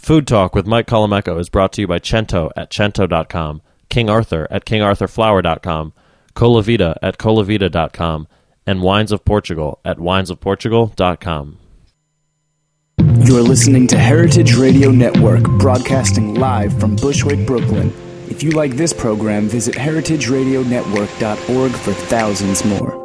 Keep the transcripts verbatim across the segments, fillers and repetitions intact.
Food Talk with Mike Colameco is brought to you by Cento at Cento dot com, King Arthur at King Arthur Flour dot com, Colavita at Colavita dot com, and Wines of Portugal at Wines of Portugal dot com. You're listening to Heritage Radio Network, broadcasting live from Bushwick, Brooklyn. If you like this program, visit heritage radio network dot org for thousands more.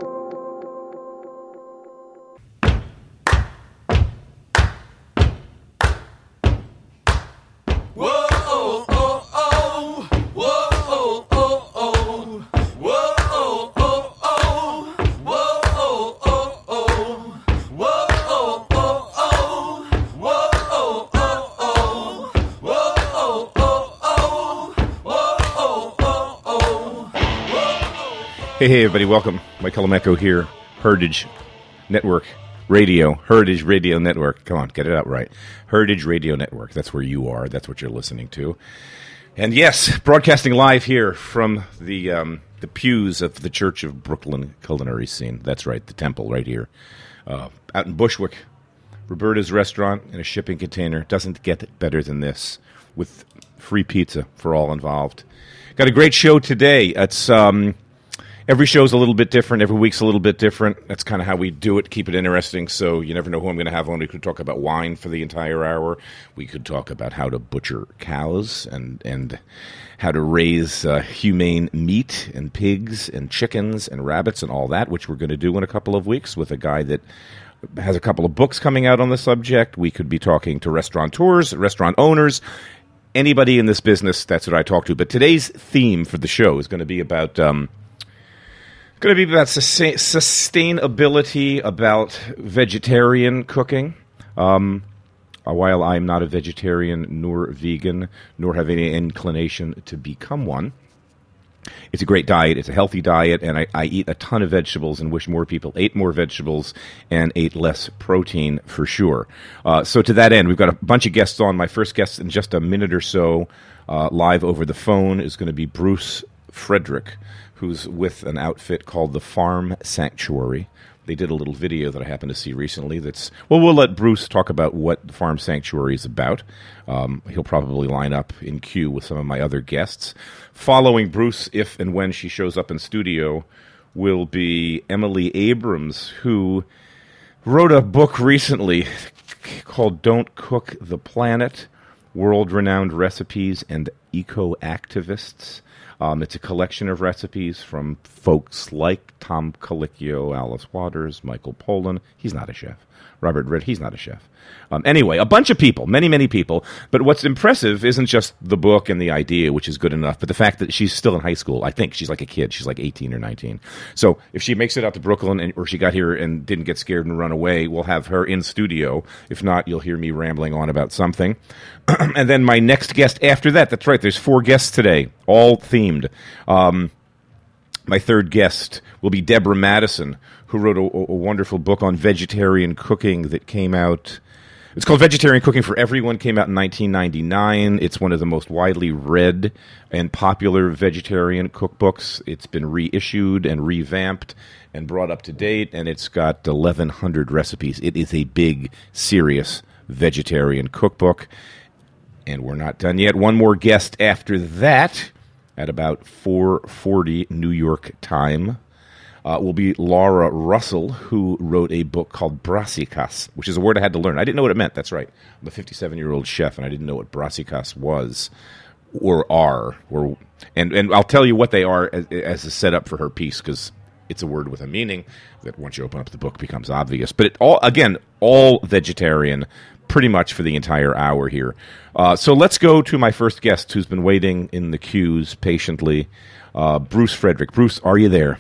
Hey, hey, everybody, welcome. Mike Colameco here, Heritage Network Radio, Heritage Radio Network. Come on, get it out right. Heritage Radio Network, that's where you are, that's what you're listening to. And yes, broadcasting live here from the um, the pews of the Church of Brooklyn culinary scene. That's right, the temple right here. Uh, out in Bushwick, Roberta's Restaurant in a shipping container. Doesn't get better than this, with free pizza for all involved. Got a great show today. It's... Um, Every show's a little bit different. Every week's a little bit different. That's kind of how we do it, keep it interesting, so you never know who I'm going to have on. We could talk about wine for the entire hour. We could talk about how to butcher cows and, and how to raise uh, humane meat and pigs and chickens and rabbits and all that, which we're going to do in a couple of weeks with a guy that has a couple of books coming out on the subject. We could be talking to restaurateurs, restaurant owners, anybody in this business. That's what I talk to. But today's theme for the show is going to be about... Um, Going to be about sustain- sustainability, about vegetarian cooking. Um, while I'm not a vegetarian nor vegan, nor have any inclination to become one, it's a great diet. It's a healthy diet, and I, I eat a ton of vegetables and wish more people ate more vegetables and ate less protein for sure. Uh, so to that end, we've got a bunch of guests on. My first guest in just a minute or so, uh, live over the phone, is going to be Bruce Frederick, who's with an outfit called the Farm Sanctuary. They did a little video that I happened to see recently that's... Well, we'll let Bruce talk about what the Farm Sanctuary is about. Um, he'll probably line up in queue with some of my other guests. Following Bruce, if and when she shows up in studio, will be Emily Abrams, who wrote a book recently called Don't Cook the Planet, World-Renowned Recipes and Eco-Activists. Um, it's a collection of recipes from folks like Tom Colicchio, Alice Waters, Michael Pollan. He's not a chef. Robert Red, he's not a chef. Um, anyway, a bunch of people, many, many people. But what's impressive isn't just the book and the idea, which is good enough, but the fact that she's still in high school. I think she's like a kid. She's like eighteen or nineteen. So if she makes it out to Brooklyn, and, or she got here and didn't get scared and run away, we'll have her in studio. If not, you'll hear me rambling on about something. And then my next guest after that, that's right, there's four guests today, all themed. Um, my third guest will be Deborah Madison, who wrote a, a wonderful book on vegetarian cooking that came out... It's called Vegetarian Cooking for Everyone, came out in nineteen ninety-nine. It's one of the most widely read and popular vegetarian cookbooks. It's been reissued and revamped and brought up to date, and it's got eleven hundred recipes. It is a big, serious vegetarian cookbook, and we're not done yet. One more guest after that at about four forty New York time. Uh, will be Laura Russell, who wrote a book called brassicas, which is a word I had to learn. I didn't know what it meant. That's right. I'm a fifty-seven-year-old chef, and I didn't know what brassicas was or are. Or and, and I'll tell you what they are as, as a setup for her piece, because it's a word with a meaning that once you open up the book becomes obvious. But it all again, all vegetarian, pretty much for the entire hour here. Uh, so let's go to my first guest, who's been waiting in the queues patiently, uh, Bruce Frederick. Bruce, are you there?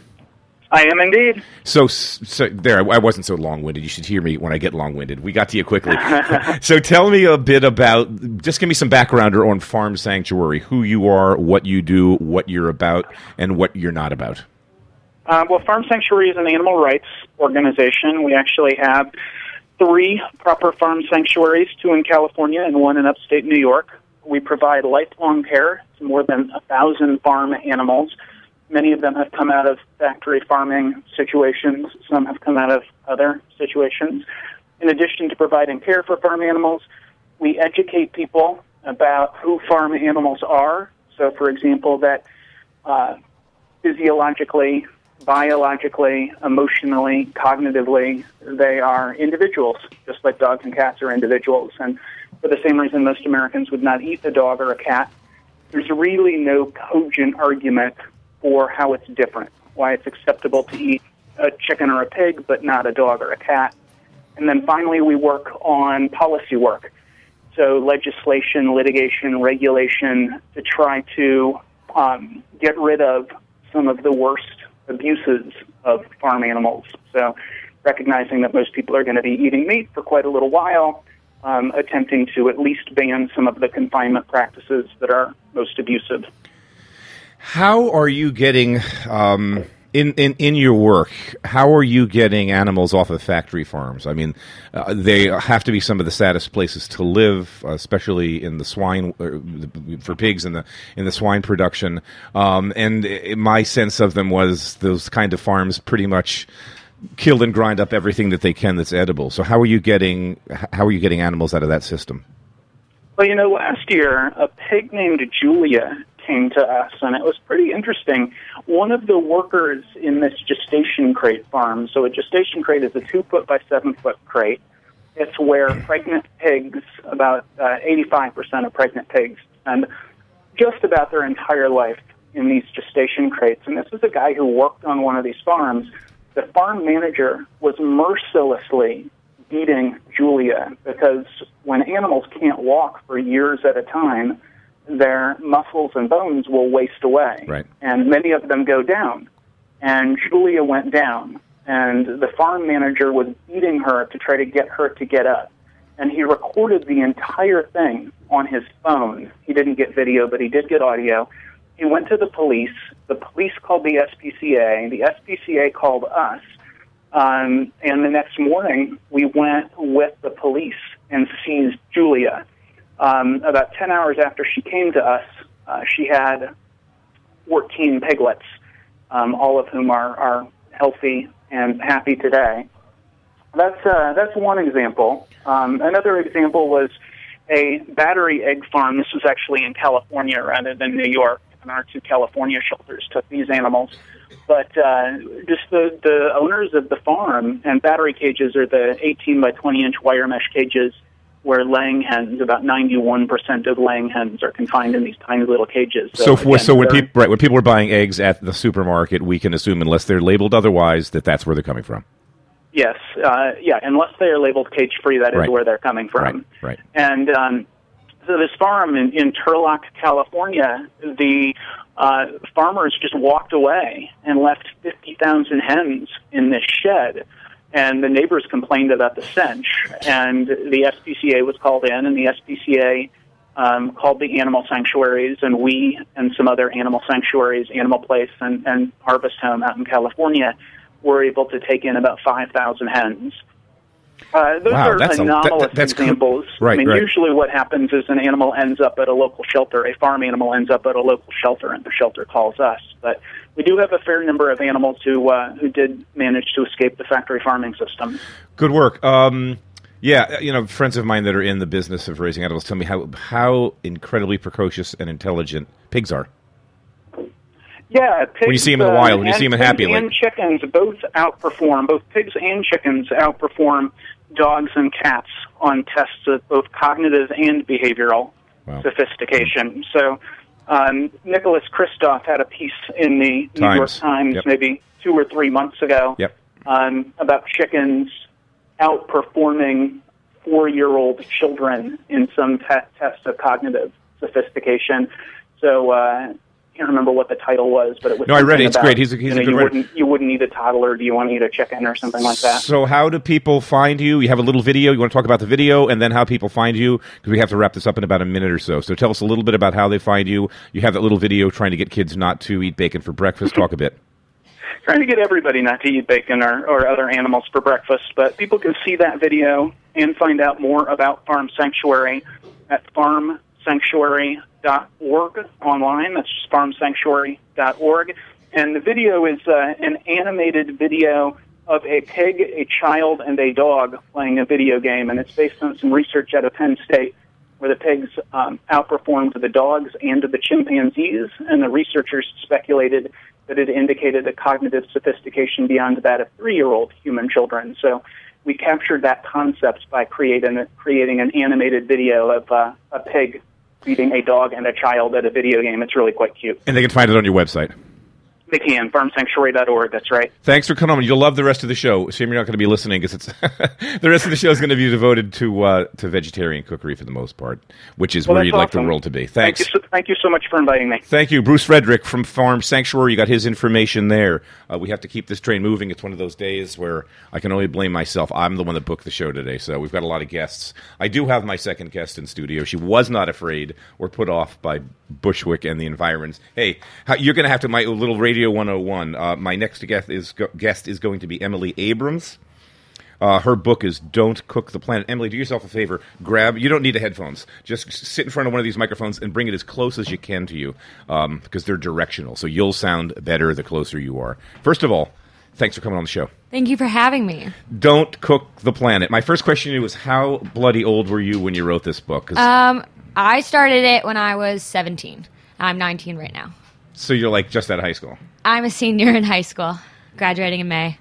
I am indeed. So, so there, I wasn't so long-winded. You should hear me when I get long-winded. We got to you quickly. So tell me a bit about, just give me some background on Farm Sanctuary, who you are, what you do, what you're about, and what you're not about. Uh, well, Farm Sanctuary is an animal rights organization. We actually have three proper farm sanctuaries, two in California and one in upstate New York. We provide lifelong care to more than a thousand farm animals. Many of them have come out of factory farming situations. Some have come out of other situations. In addition to providing care for farm animals, we educate people about who farm animals are. So, for example, that uh, physiologically, biologically, emotionally, cognitively, they are individuals, just like dogs and cats are individuals. And for the same reason most Americans would not eat a dog or a cat, there's really no cogent argument for how it's different, why it's acceptable to eat a chicken or a pig, but not a dog or a cat. And then finally, we work on policy work. So legislation, litigation, regulation to try to um, get rid of some of the worst abuses of farm animals. So recognizing that most people are going to be eating meat for quite a little while, um, attempting to at least ban some of the confinement practices that are most abusive. How are you getting, um, in, in, in your work, how are you getting animals off of factory farms? I mean, uh, they have to be some of the saddest places to live, uh, especially in the swine, uh, for pigs in the in the swine production. Um, and it, my sense of them was those kind of farms pretty much kill and grind up everything that they can that's edible. So how are you getting how are you getting animals out of that system? Well, you know, last year, a pig named Julia came to us, and it was pretty interesting. One of the workers in this gestation crate farm, so a gestation crate is a two-foot by seven-foot crate. It's where pregnant pigs, about uh, eighty-five percent of pregnant pigs, spend just about their entire life in these gestation crates. And this is a guy who worked on one of these farms. The farm manager was mercilessly beating Julia because when animals can't walk for years at a time, their muscles and bones will waste away. Right. And many of them go down. And Julia went down, and the farm manager was beating her to try to get her to get up. And he recorded the entire thing on his phone. He didn't get video, but he did get audio. He went to the police. The police called the S P C A. The S P C A called us. Um, and the next morning, we went with the police and seized Julia. Um, about ten hours after she came to us, uh, she had fourteen piglets, um, all of whom are, are healthy and happy today. That's uh, that's one example. Um, another example was a battery egg farm. This was actually in California rather than New York, and our two California shelters took these animals. But uh, just the, the owners of the farm, and battery cages are the eighteen by twenty inch wire mesh cages where laying hens, about ninety-one percent of laying hens are confined in these tiny little cages. So, so, again, so when people right when people are buying eggs at the supermarket, we can assume, unless they're labeled otherwise, that that's where they're coming from. Yes, uh, yeah, unless they are labeled cage-free, that is right. where they're coming from. Right, right. And um, so this farm in, in Turlock, California, the uh, farmers just walked away and left fifty thousand hens in this shed. And the neighbors complained about the stench, and the S P C A was called in, and the S P C A um, called the animal sanctuaries, and we and some other animal sanctuaries, Animal Place and, and Harvest Home out in California, were able to take in about five thousand hens. Uh, those wow, are that's anomalous a, that, that's examples. Cr- right, I mean, right. usually what happens is an animal ends up at a local shelter. A farm animal ends up at a local shelter, and the shelter calls us. But we do have a fair number of animals who uh, who did manage to escape the factory farming system. Good work. Um, yeah, you know, friends of mine that are in the business of raising animals tell me how how incredibly precocious and intelligent pigs are. Yeah, pigs, when you see them in the wild, when you see them in happy, and like... chickens both outperform. Both pigs and chickens outperform dogs and cats on tests of both cognitive and behavioral wow. sophistication. So, um, Nicholas Kristof had a piece in the Times. New York Times yep. maybe two or three months ago yep. um, about chickens outperforming four-year-old children in some te- tests of cognitive sophistication. So. Uh, I can't remember what the title was, but it was. No, I read it. It's about, great. He's a, he's you know, a good you writer. Wouldn't, you wouldn't eat a toddler. Do you want to eat a chicken or something like that? So how do people find you? You have a little video. You want to talk about the video, and then how people find you? Because we have to wrap this up in about a minute or so. So tell us a little bit about how they find you. You have that little video trying to get kids not to eat bacon for breakfast. Talk a bit. Trying to get everybody not to eat bacon or, or other animals for breakfast, but people can see that video and find out more about Farm Sanctuary at farm sanctuary dot org online. That's just farm sanctuary dot org. And the video is uh, an animated video of a pig, a child, and a dog playing a video game, and it's based on some research out of Penn State where the pigs um, outperformed the dogs and the chimpanzees, and the researchers speculated that it indicated a cognitive sophistication beyond that of three-year-old human children. So we captured that concept by creating, creating an animated video of uh, a pig feeding a dog and a child at a video game. It's really quite cute. And they can find it on your website. They can, farm sanctuary dot org, that's right. Thanks for coming on. You'll love the rest of the show. Shame you're not going to be listening because it's the rest of the show is going to be devoted to uh, to vegetarian cookery for the most part, which is well, where you'd awesome. like the world to be. Thanks. Thank you, so, thank you so much for inviting me. Thank you. Bruce Frederick from Farm Sanctuary. You got his information there. Uh, we have to keep this train moving. It's one of those days where I can only blame myself. I'm the one that booked the show today, so we've got a lot of guests. I do have my second guest in studio. She was not afraid or put off by Bushwick and the environs. Hey, how, you're going to have to, my little Radio one oh one. Uh, my next guest is, go, guest is going to be Emily Abrams. Uh, her book is Don't Cook the Planet. Emily, do yourself a favor. Grab, you don't need the headphones. Just sit in front of one of these microphones and bring it as close as you can to you um, because they're directional. So you'll sound better the closer you are. First of all, thanks for coming on the show. Thank you for having me. Don't Cook the Planet. My first question to you was, how bloody old were you when you wrote this book? 'Cause Um, I started it when I was seventeen. I'm nineteen right now. So you're like just out of high school. I'm a senior in high school, graduating in May.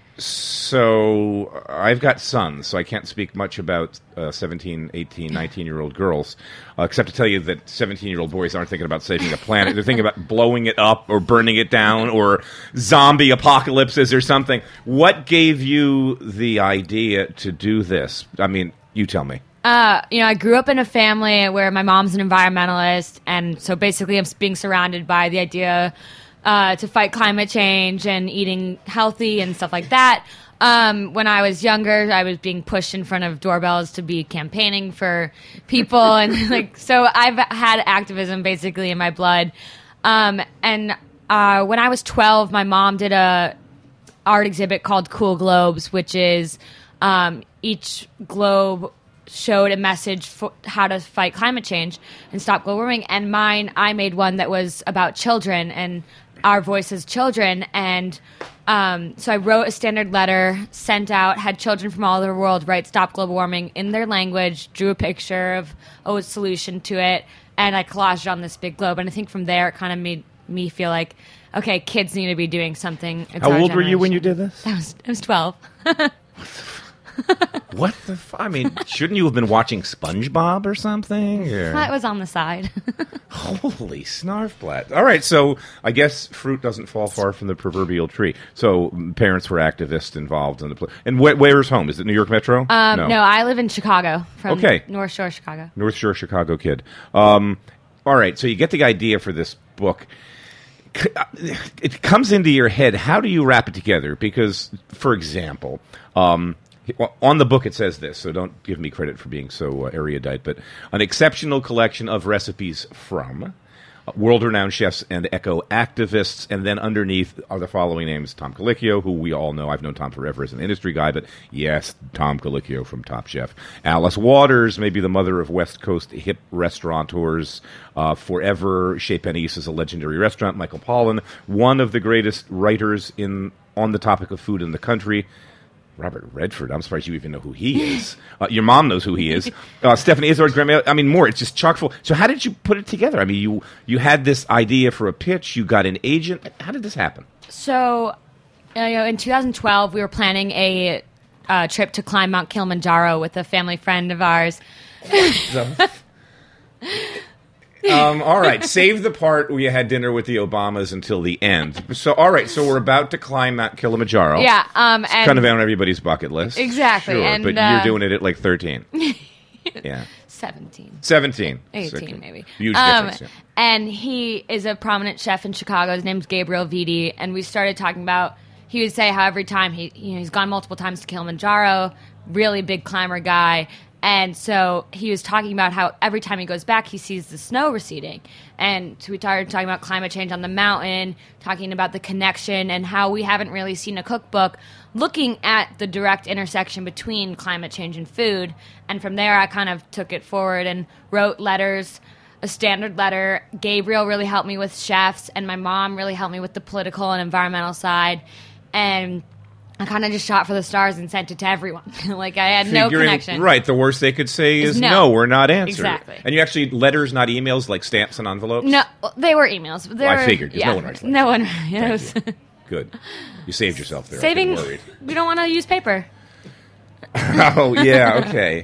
So I've got sons, so I can't speak much about uh, seventeen, eighteen, nineteen-year-old girls, uh, except to tell you that seventeen-year-old boys aren't thinking about saving the planet. They're thinking about blowing it up or burning it down or zombie apocalypses or something. What gave you the idea to do this? I mean, you tell me. Uh, you know, I grew up in a family where my mom's an environmentalist, and so basically I'm being surrounded by the idea uh, to fight climate change and eating healthy and stuff like that. Um, when I was younger, I was being pushed in front of doorbells to be campaigning for people, and like so I've had activism basically in my blood. Um, and uh, when I was twelve, my mom did a art exhibit called Cool Globes, which is um, each globe showed a message for how to fight climate change and stop global warming. And mine, I made one that was about children and our voice as children. And um, so I wrote a standard letter, sent out, had children from all over the world write stop global warming in their language, drew a picture of a solution to it, and I collaged it on this big globe. And I think from there it kind of made me feel like, okay, kids need to be doing something. It's How our old were you when you generation. did this? I was, I was twelve. What the f- I mean, shouldn't you have been watching SpongeBob or something? Or- That was on the side. Holy snarfblat. All right, so I guess fruit doesn't fall far from the proverbial tree. So mm, parents were activists involved in the... Pl- and wh- where's home? Is it New York Metro? Um, no. I live in Chicago, from Okay. North Shore, Chicago. North Shore Chicago kid. Um, all right, so you get the idea for this book. C- uh, It comes into your head. How do you wrap it together? Because, for example... Um, Well, on the book it says this, so don't give me credit for being so uh, erudite, but an exceptional collection of recipes from uh, world-renowned chefs and eco-activists, and then underneath are the following names: Tom Colicchio, who we all know. I've known Tom forever as an industry guy, but yes, Tom Colicchio from Top Chef. Alice Waters, maybe the mother of West Coast hip restaurateurs. Uh, forever, Chez Panisse is a legendary restaurant. Michael Pollan, one of the greatest writers in on the topic of food in the country. Robert Redford. I'm surprised you even know who he is. Uh, your mom knows who he is. Uh, Stephanie Izzard, Graham. I mean, more. It's just chock full. So how did you put it together? I mean, you you had this idea for a pitch. You got an agent. How did this happen? So, uh, you know, in two thousand twelve, we were planning a uh, trip to climb Mount Kilimanjaro with a family friend of ours. um, all right. Save the part where you had dinner with the Obamas until the end. So, all right. So we're about to climb Mount Kilimanjaro. Yeah. Um, and Kind of on everybody's bucket list. Exactly, Sure, and, but uh, you're doing it at like thirteen. Yeah. seventeen. seventeen. eighteen, So, maybe. Huge Um, difference. Yeah. And he is a prominent chef in Chicago. His name's Gabriel Vitti. And we started talking about, he would say how every time, he, you know, he's gone multiple times to Kilimanjaro, really big climber guy. And so he was talking about how every time he goes back, he sees the snow receding. And so we started talking about climate change on the mountain, talking about the connection and how we haven't really seen a cookbook looking at the direct intersection between climate change and food. And from there, I kind of took it forward and wrote letters, a standard letter. Gabriel really helped me with chefs, and my mom really helped me with the political and environmental side. And I kind of just shot for the stars and sent it to everyone. Like, I had no Figuring- connection. Right. The worst they could say is Is no. no. we're not answering. Exactly. And you actually, letters, not emails, like stamps and envelopes? No, they were emails. They Well, I were, figured, 'cause yeah, no one writes letters. No one. Yeah, it was Thank Good. You saved yourself there. saving. I was worried. We don't want to use paper. Oh, yeah, okay.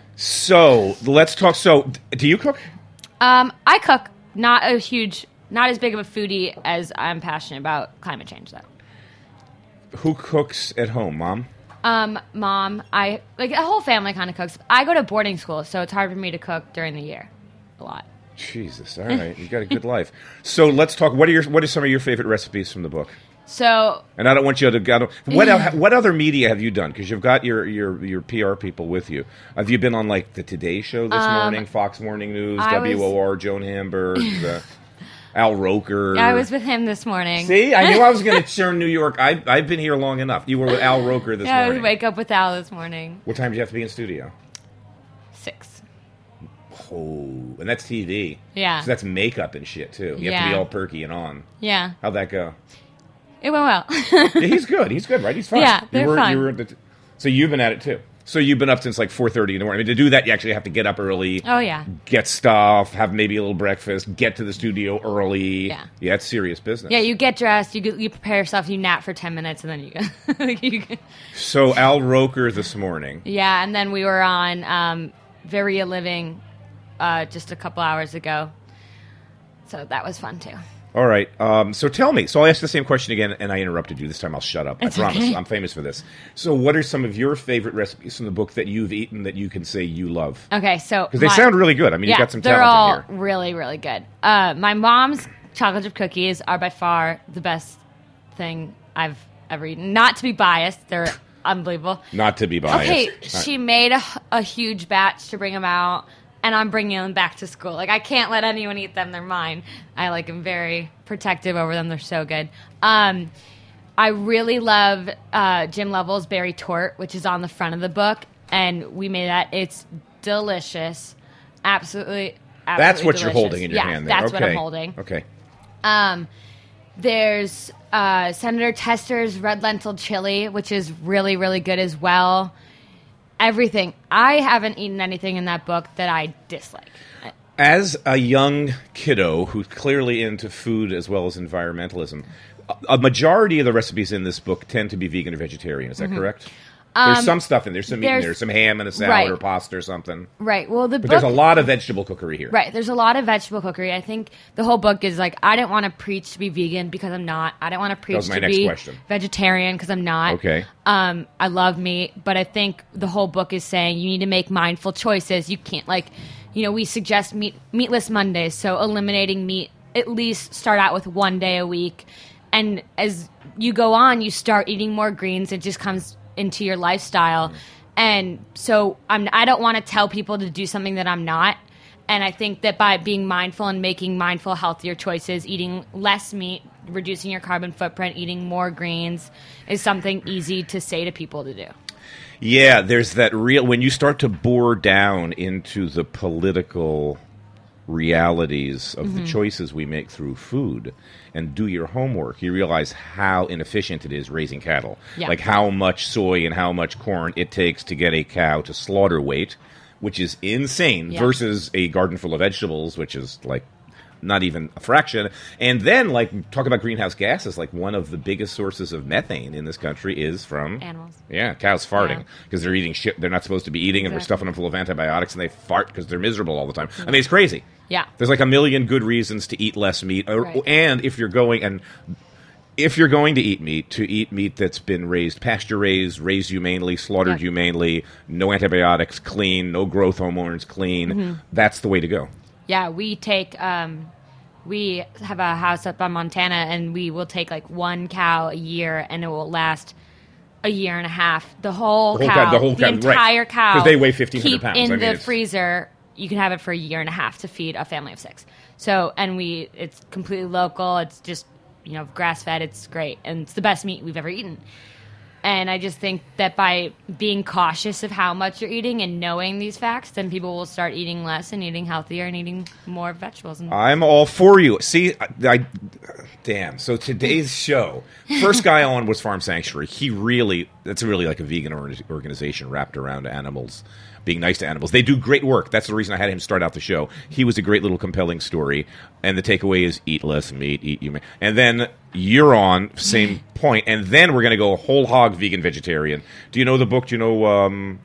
So, let's talk. So, do you cook? Um, I cook. Not a huge, not as big of a foodie as I'm passionate about climate change, though. Who cooks at home, Mom? Um, mom, I like a whole family kind of cooks. I go to boarding school, so it's hard for me to cook during the year, a lot. Jesus, all right. You got a good life. So, let's talk. What are your What are some of your favorite recipes from the book? So And I don't want you to. I don't, what el- What other media have you done? Because you've got your, your your P R people with you. Have you been on like the Today Show this morning, Fox Morning News, I W O R, Joan Hamburg, the, Al Roker? I was with him this morning. See, I knew I was going to turn New York. I, I've been here long enough. You were with Al Roker this Yeah, I morning. would wake up with Al this morning. What time did you have to be in studio? Six. Oh, and that's T V. Yeah. So that's makeup and shit too. You have to be Yeah. all perky and on. Yeah, How'd that go? it went well. Yeah, he's good. He's good, right? He's fine. Yeah, you they're were, fine. You were at the, so you've been at it too. So you've been up since like four thirty in the morning. I mean, to do that, you actually have to get up early. Oh, yeah. Get stuff. Have maybe a little breakfast. Get to the studio early. Yeah. Yeah, it's serious business. Yeah, you get dressed, you get, you prepare yourself, you nap for ten minutes, and then you go. you go. So Al Roker this morning. Yeah, and then we were on um, Varia Living uh, just a couple hours ago, so that was fun too. All right. Um, so tell me. So I'll ask the same question again, and I interrupted you. This time I'll shut up. It's I promise. okay. I'm famous for this. So what are some of your favorite recipes from the book that you've eaten that you can say you love? Okay, so Because they my- sound really good. I mean, yeah, you've got some they're talent all in here. really, really good. Uh, my mom's chocolate chip cookies are by far the best thing I've ever eaten. Not to be biased, they're unbelievable. Not to be biased. Okay, Not- she made a, a huge batch to bring them out, and I'm bringing them back to school. Like, I can't let anyone eat them. They're mine. I, like, am very protective over them. They're so good. Um, I really love uh, Jim Lovell's Berry Tort, which is on the front of the book, and we made that. It's delicious. Absolutely, absolutely That's what you're delicious. holding in your yeah, hand there. that's okay. what I'm holding. Okay. Um, there's uh, Senator Tester's red lentil chili, which is really, really good as well. Everything. I haven't eaten anything in that book that I dislike. As a young kiddo who's clearly into food as well as environmentalism, a- a majority of the recipes in this book tend to be vegan or vegetarian. Is that correct? there's some stuff in there. There's some meat in Mm-hmm. Um, there's- there. Some ham and a salad right. or pasta or something. Right. Well, the But book. there's a lot of vegetable cookery here. Right. There's a lot of vegetable cookery. I think the whole book is like, I didn't want to preach to be vegan because I'm not. I didn't want to preach was my to next be question. vegetarian because I'm not. Okay. Um, I love meat, but I think the whole book is saying you need to make mindful choices. You can't, like, you know, we suggest meat meatless Mondays, so eliminating meat, at least start out with one day a week. And as you go on, you start eating more greens. It just comes into your lifestyle. And so I'm, I don't want to tell people to do something that I'm not. And I think that by being mindful and making mindful, healthier choices, eating less meat, reducing your carbon footprint, eating more greens is something easy to say to people to do. Yeah, there's that real... When you start to bore down into the political realities of Mm-hmm. the choices we make through food and do your homework, you realize how inefficient it is raising cattle. Yeah. Like how much soy and how much corn it takes to get a cow to slaughter weight, which is insane, Yeah. versus a garden full of vegetables, which is like not even a fraction. And then, like, talk about greenhouse gases, like one of the biggest sources of methane in this country is from Animals. Yeah, cows farting Yeah. because they're eating shit they're not supposed to be eating, and we're Exactly. stuffing them full of antibiotics, and they fart because they're miserable all the time. I mean, it's crazy. Yeah. There's like a million good reasons to eat less meat, or, Right. and if you're going and if you're going to eat meat, to eat meat that's been raised, pasture raised, raised humanely, slaughtered Yeah. humanely, no antibiotics, clean, no growth hormones, clean. Mm-hmm. That's the way to go. Yeah, we take, um, we have a house up on Montana, and we will take like one cow a year, and it will last a year and a half. The whole, The whole cow, cow- the whole cow, right. entire cow, 'Cause they weigh fifteen hundred keep pounds. in I mean, the it's- freezer. You can have it for a year and a half to feed a family of six. So, and we, it's completely local. It's just, you know, grass fed. It's great, and it's the best meat we've ever eaten. And I just think that by being cautious of how much you're eating and knowing these facts, then people will start eating less and eating healthier and eating more vegetables. And I'm all for you. See, I, I damn. So today's show, first guy on was Farm Sanctuary. He really, that's really like a vegan or- organization wrapped around animals, being nice to animals. They do great work. That's the reason I had him start out the show. He was a great little compelling story. And the takeaway is eat less meat, eat you. And then you're on, same point. And then we're going to go whole hog vegan vegetarian. Do you know the book? Do you know um,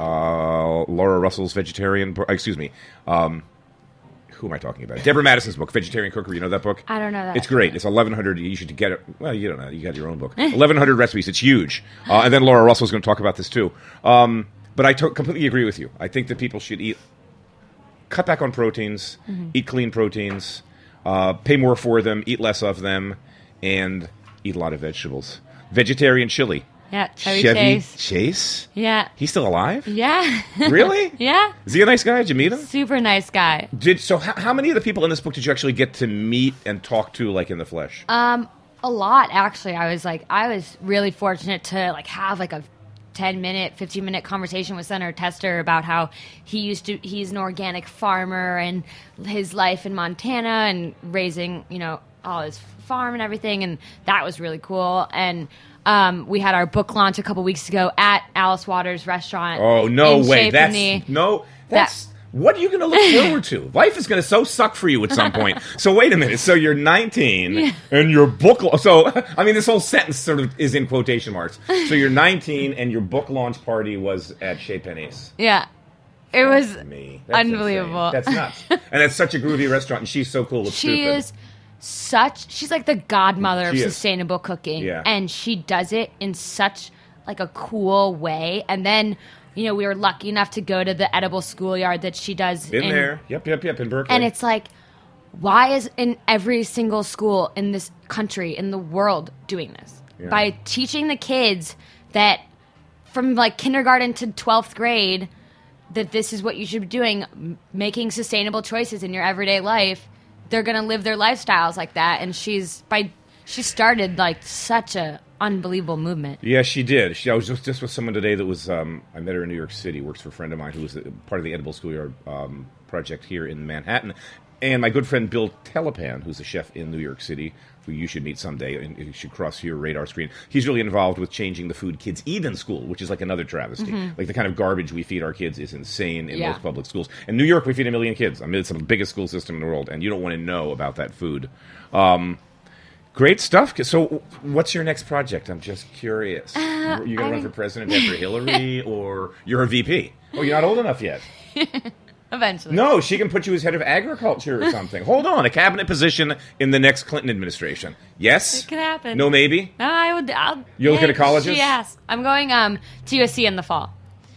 uh, Laura Russell's vegetarian? Excuse me. Um, who am I talking about? Deborah Madison's book, Vegetarian Cookery. You know that book? I don't know that. It's great. It's eleven hundred. You should get it. Well, you don't know. You got your own book. eleven hundred recipes. It's huge. Uh, and then Laura Russell's going to talk about this too. Um, but I to- completely agree with you. I think that people should eat, cut back on proteins, mm-hmm. eat clean proteins, uh, pay more for them, eat less of them, and eat a lot of vegetables. Vegetarian chili. Yeah, Chevy, Chevy Chase. Chase? Yeah. He's still alive? Yeah. Really? Yeah. Is he a nice guy? Did you meet him? Super nice guy. Did so? How, how many of the people in this book did you actually get to meet and talk to, like in the flesh? Um, a lot actually. I was like, I was really fortunate to like have like a ten minute, fifteen minute conversation with Senator Tester about how he used to. He's an organic farmer and his life in Montana and raising, you know, all his farm and everything, and that was really cool. And um, we had our book launch a couple weeks ago at Alice Waters Restaurant. Oh no in way! That's Chapin. no. That's that, what are you going to look forward to? Life is going to so suck for you at some point. So wait a minute. So you're nineteen yeah. and your book. La- so I mean, this whole sentence sort of is in quotation marks. So you're nineteen and your book launch party was at Chez Panisse. Yeah. It was Me. That's unbelievable. Insane. That's nuts. And it's such a groovy restaurant, and she's so cool. It's she stupid. is such. She's like the godmother of She is. sustainable cooking, Yeah. and she does it in such like a cool way. And then, you know, we were lucky enough to go to the edible schoolyard that she does. Been in, there. Yep, yep, yep. In Berkeley. and it's like, why is in every single school in this country, in the world, doing this? Yeah. By teaching the kids that from like kindergarten to twelfth grade, that this is what you should be doing, m- making sustainable choices in your everyday life. They're going to live their lifestyles like that. And she's by she started like such a unbelievable movement. Yeah, she did. She, I was just, just with someone today that was, um, I met her in New York City, works for a friend of mine who was part of the Edible Schoolyard um, project here in Manhattan. And my good friend Bill Telepan, who's a chef in New York City, who you should meet someday, and you should cross your radar screen. He's really involved with changing the food kids eat in school, which is like another travesty. Mm-hmm. Like the kind of garbage we feed our kids is insane in Yeah. most public schools. In New York, we feed a million kids. I mean, it's the biggest school system in the world, and you don't want to know about that food. Um, great stuff. So what's your next project? I'm just curious. Uh, you're going to I run mean- for president after Hillary, or you're a V P? Oh, you're not old enough yet. Eventually. No, she can put you as head of agriculture or something. Hold on, a cabinet position in the next Clinton administration. Yes? It could happen. No, maybe? No, I would. I'll, You're looking at colleges? Yes. I'm going um, to U S C in the fall.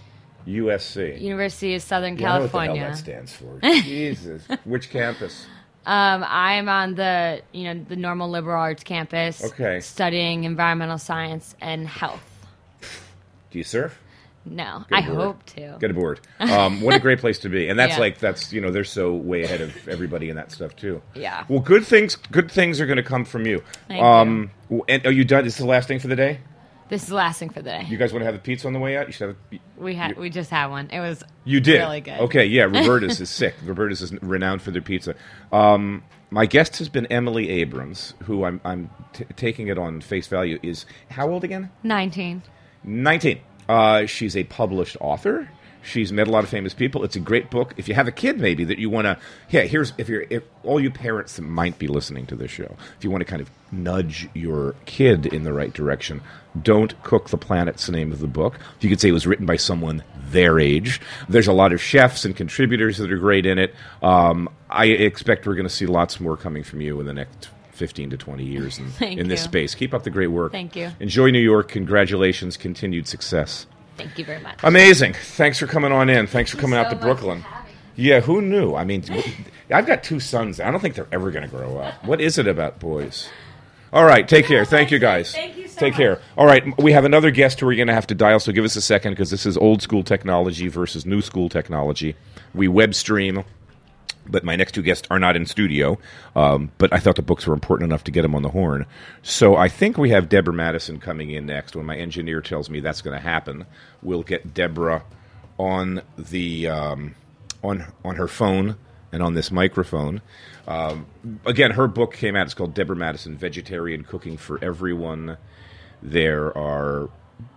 U S C. University of Southern Yeah, I know what the California. hell that stands for. Jesus. Which campus? Um, I'm on the you know the normal liberal arts campus. Okay. Studying environmental science and health. Do you surf? No, Get I aboard. hope to. Get aboard. Um, what a great place to be. And that's Yeah. like, that's, you know, they're so way ahead of everybody in that stuff, too. Yeah. Well, good things good things are going to come from you. Thank um, you. And are you done? Is this the last thing for the day? This is the last thing for the day. You guys want to have the pizza on the way out? You should have a, We had we just had one. It was You did? really good. Okay, yeah, Roberta's is sick. Roberta's is renowned for their pizza. Um, my guest has been Emily Abrams, who I'm, I'm t- taking it on face value, is how old again? nineteen. nineteen. Uh, she's a published author. She's met a lot of famous people. It's a great book. If you have a kid, maybe that you want to, yeah. Here's if you're if all you parents that might be listening to this show, if you want to kind of nudge your kid in the right direction, Don't Cook the Planet's the name of the book. You could say it was written by someone their age. There's a lot of chefs and contributors that are great in it. Um, I expect we're going to see lots more coming from you in the next fifteen to twenty years in, Thank in this you. space. Keep up the great work. Thank you. Enjoy New York. Congratulations. Continued success. Thank you very much. Amazing. Thanks for coming on in. Thanks for coming out so to much Brooklyn. for having me. Yeah, who knew? I mean, I've got two sons. I don't think they're ever going to grow up. What is it about boys? All right, take care. Thank you, guys. Thank you so Take much. care. All right, we have another guest who we're going to have to dial, so give us a second because this is old school technology versus new school technology. We web stream. But my next two guests are not in studio, um, but I thought the books were important enough to get them on the horn. So I think we have Deborah Madison coming in next. When my engineer tells me that's going to happen, we'll get Deborah on the um, on on her phone and on this microphone. Um, again, her book came out. It's called Deborah Madison, Vegetarian Cooking for Everyone. There are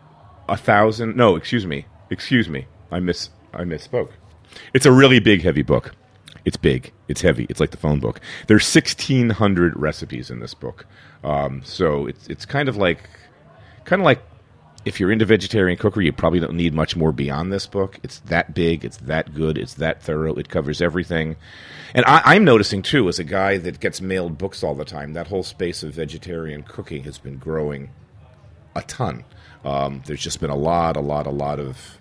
a thousand. No, excuse me, excuse me. I miss I misspoke. It's a really big, heavy book. It's big. It's heavy. It's like the phone book. There's sixteen hundred recipes in this book. Um, so it's it's kind of like kind of like if you're into vegetarian cookery, you probably don't need much more beyond this book. It's that big. It's that good. It's that thorough. It covers everything. And I, I'm noticing, too, as a guy that gets mailed books all the time, that whole space of vegetarian cooking has been growing a ton. Um, there's just been a lot, a lot, a lot of...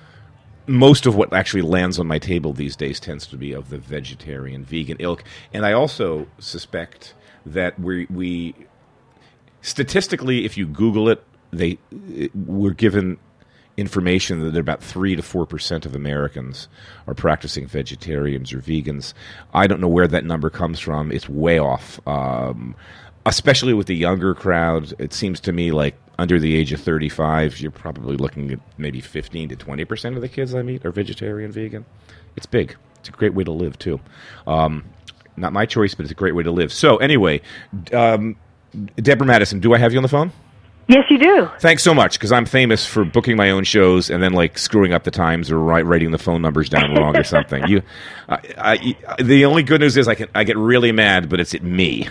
Most of what actually lands on my table these days tends to be of the vegetarian, vegan ilk. And I also suspect that we, we statistically, if you Google it, they we're given information that about three to four percent of Americans are practicing vegetarians or vegans. I don't know where that number comes from. It's way off, um, especially with the younger crowd. It seems to me like under the age of thirty-five, you're probably looking at maybe fifteen to twenty percent of the kids I meet are vegetarian, vegan. It's big. It's a great way to live, too. Um, not my choice, but it's a great way to live. So, anyway, um, Deborah Madison, do I have you on the phone? Yes, you do. Thanks so much, because I'm famous for booking my own shows and then, like, screwing up the times or write, writing the phone numbers down wrong or something. You, I, I, the only good news is I can I get really mad, but it's at me.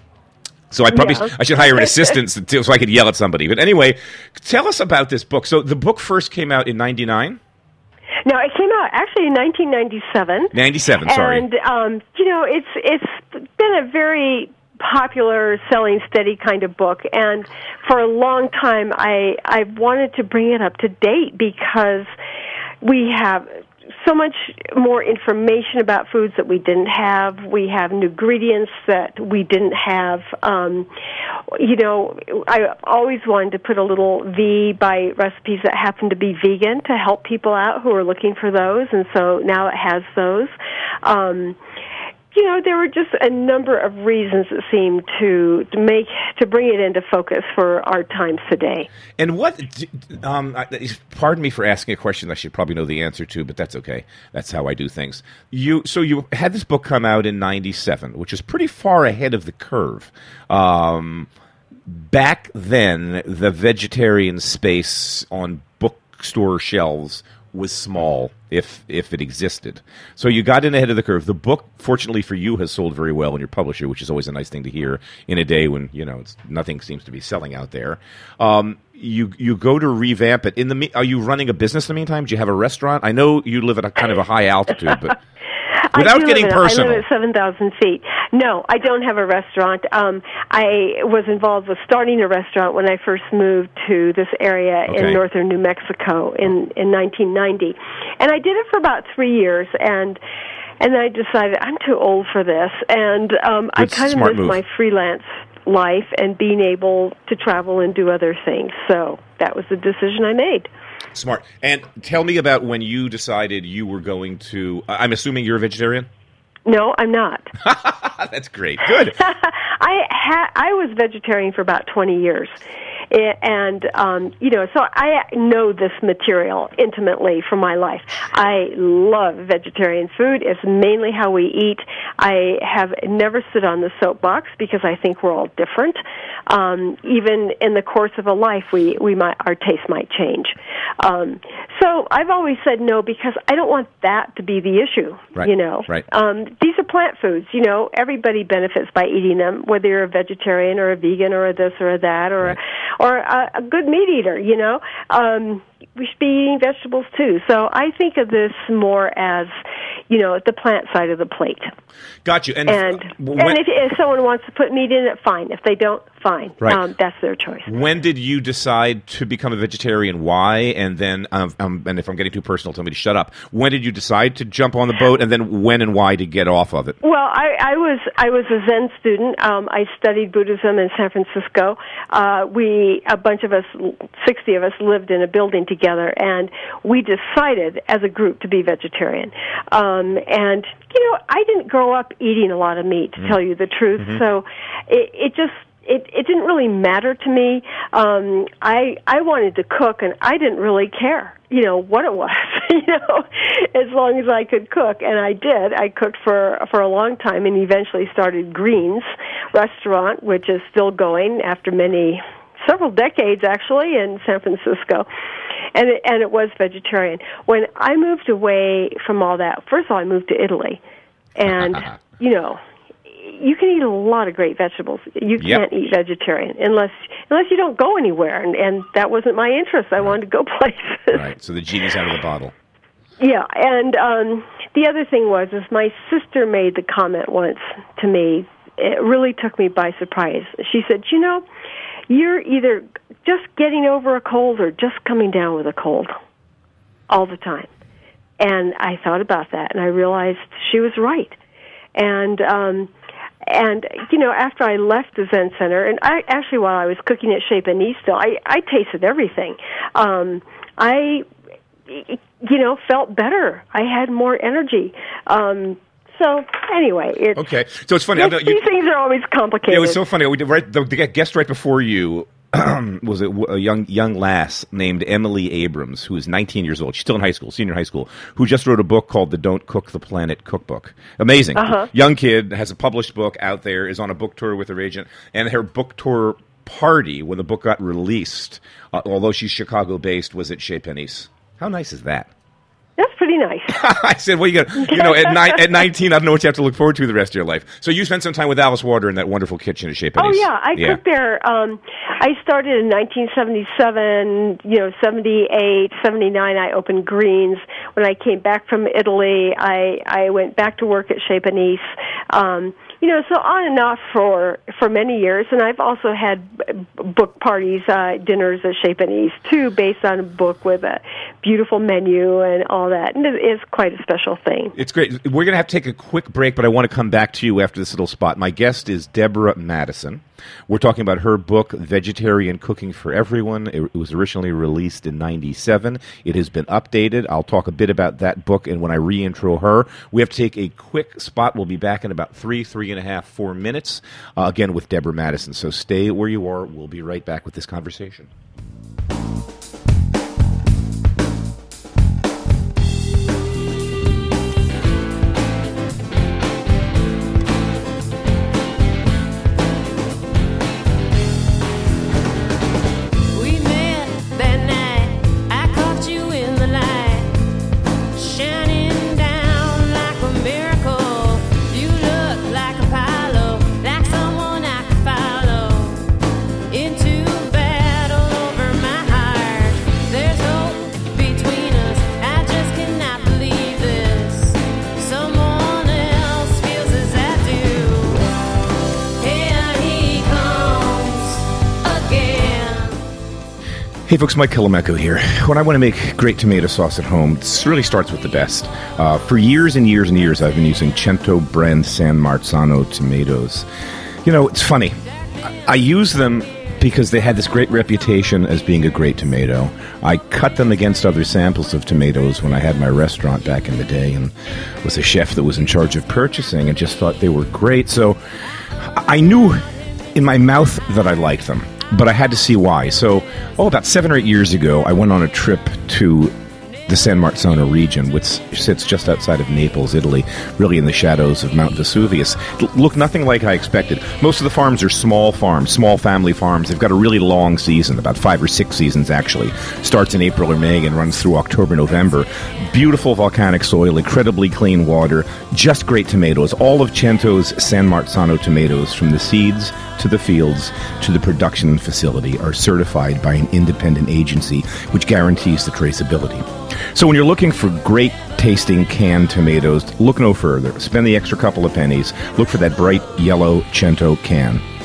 So I probably yeah. I should hire an assistant so I could yell at somebody. But anyway, tell us about this book. So the book first came out in ninety-nine? No, it came out actually in nineteen ninety-seven. ninety-seven, sorry. And, um, you know, it's it's been a very popular, selling steady kind of book. And for a long time, I, I wanted to bring it up to date because we have so much more information about foods that we didn't have. We have ingredients that we didn't have. Um, you know, I always wanted to put a little V by recipes that happen to be vegan to help people out who are looking for those, and so now it has those. Um, you know, there were just a number of reasons that seemed to, to make to bring it into focus for our times today. And what? Um, pardon me for asking a question I should probably know the answer to, but that's okay. That's how I do things. You so you had this book come out in ninety-seven, which is pretty far ahead of the curve. Um, back then, the vegetarian space on bookstore shelves was small, if if it existed. So you got in ahead of the curve. The book, fortunately for you, has sold very well in your publisher, which is always a nice thing to hear in a day when, you know, it's, nothing seems to be selling out there. Um, you you go to revamp it. In the me- are you running a business in the meantime? Do you have a restaurant? I know you live at a kind of a high altitude, but without getting live personal. I live at seven thousand feet. No, I don't have a restaurant. Um, I was involved with starting a restaurant when I first moved to this area Okay. in northern New Mexico in, in nineteen ninety. And I did it for about three years, and and then I decided I'm too old for this. And um, I Good, kind of smart miss move. my freelance life and being able to travel and do other things. So that was the decision I made. Smart. And tell me about when you decided you were going to... I'm assuming you're a vegetarian? No, I'm not. That's great. Good. I ha- I was vegetarian for about twenty years. And, um, you know, so I know this material intimately from my life. I love vegetarian food. It's mainly how we eat. I have never stood on the soapbox because I think we're all different. Um, even in the course of a life, we, we might, our taste might change. Um, so I've always said no because I don't want that to be the issue, right. you know. Right. Um, these are plant foods, you know. Everybody benefits by eating them, whether you're a vegetarian or a vegan or a this or a that or right. a or a, a good meat eater, you know. Um, we should be eating vegetables, too. So I think of this more as, you know, the plant side of the plate. Got you. And, And, uh, when, and if, if someone wants to put meat in it, fine. If they don't, fine. Right. Um, that's their choice. When did you decide to become a vegetarian? Why? And then, um, um, and if I'm getting too personal, tell me to shut up. When did you decide to jump on the boat, and then when and why to get off of it? Well, I, I was I was a Zen student. Um, I studied Buddhism in San Francisco. Uh, we a bunch of us, sixty of us, lived in a building together, and we decided as a group to be vegetarian. Um, and you know, I didn't grow up eating a lot of meat, to mm. tell you the truth. Mm-hmm. So it, it just It, it didn't really matter to me. Um, I I wanted to cook, and I didn't really care, you know, what it was, you know, as long as I could cook, and I did. I cooked for for a long time, and eventually started Greens Restaurant, which is still going after many several decades actually in San Francisco, and it, and it was vegetarian. When I moved away from all that, first of all, I moved to Italy, and you know. You can eat a lot of great vegetables. You can't yep. eat vegetarian unless unless you don't go anywhere, and, and that wasn't my interest. I wanted to go places. Right. So the genie's out of the bottle. Yeah, and um, the other thing was is my sister made the comment once to me. It really took me by surprise. She said, "You know, you're either just getting over a cold or just coming down with a cold all the time." And I thought about that, and I realized she was right. And um, And, you know, after I left the Zen Center, and I actually, while I was cooking at Chez Panisse, I, I tasted everything. Um, I, you know, felt better. I had more energy. Um, so, anyway. It's, okay. So it's funny. These, I know, you, these things are always complicated. Yeah, it was so funny. We did right, the, the guest right before you was a, a young young lass named Emily Abrams, who is nineteen years old. She's still in high school, senior high school, who just wrote a book called The Don't Cook the Planet Cookbook. Amazing. Uh-huh. Young kid, has a published book out there, is on a book tour with her agent, and her book tour party, when the book got released, uh, although she's Chicago-based, was at Chez Panisse. How nice is that? That's pretty nice. I said, well, you got, you know, at, ni- at nineteen, I don't know what you have to look forward to the rest of your life. So you spent some time with Alice Water in that wonderful kitchen at Chez Panisse. Oh, yeah. I yeah. cooked there. Um, I started in nineteen seventy-seven, you know, seventy-eight, seventy-nine, I opened Greens. When I came back from Italy, I, I went back to work at Chez Panisse. Um, you know, so on and off for, for many years. And I've also had book parties, uh, dinners at Chez Panisse, too, based on a book with a beautiful menu and all that. And it is quite a special thing. It's great. We're going to have to take a quick break, but I want to come back to you after this little spot. My guest is Deborah Madison. We're talking about her book, Vegetarian Cooking for Everyone. It was originally released in ninety-seven. It has been updated. I'll talk a bit about that book, and when I re-intro her, we have to take a quick spot. We'll be back in about three, three and a half, four minutes, uh, again with Deborah Madison. So stay where you are. We'll be right back with this conversation. Hey folks, Mike Kilomeco here. When I want to make great tomato sauce at home, it really starts with the best. Uh, for years and years and years, I've been using Cento brand San Marzano tomatoes. You know, it's funny. I, I use them because they had this great reputation as being a great tomato. I cut them against other samples of tomatoes when I had my restaurant back in the day and was a chef that was in charge of purchasing and just thought they were great. So I knew in my mouth that I liked them. But I had to see why. So, oh, about seven or eight years ago, I went on a trip to the San Marzano region, which sits just outside of Naples, Italy, really in the shadows of Mount Vesuvius. It looked nothing like I expected. Most of the farms are small farms, small family farms. They've got a really long season, about five or six seasons actually. Starts in April or May and runs through October, November. Beautiful volcanic soil, incredibly clean water, just great tomatoes. All of Cento's San Marzano tomatoes, from the seeds to the fields to the production facility, are certified by an independent agency which guarantees the traceability. So when you're looking for great tasting canned tomatoes, look no further. Spend the extra couple of pennies. Look for that bright yellow Cento can.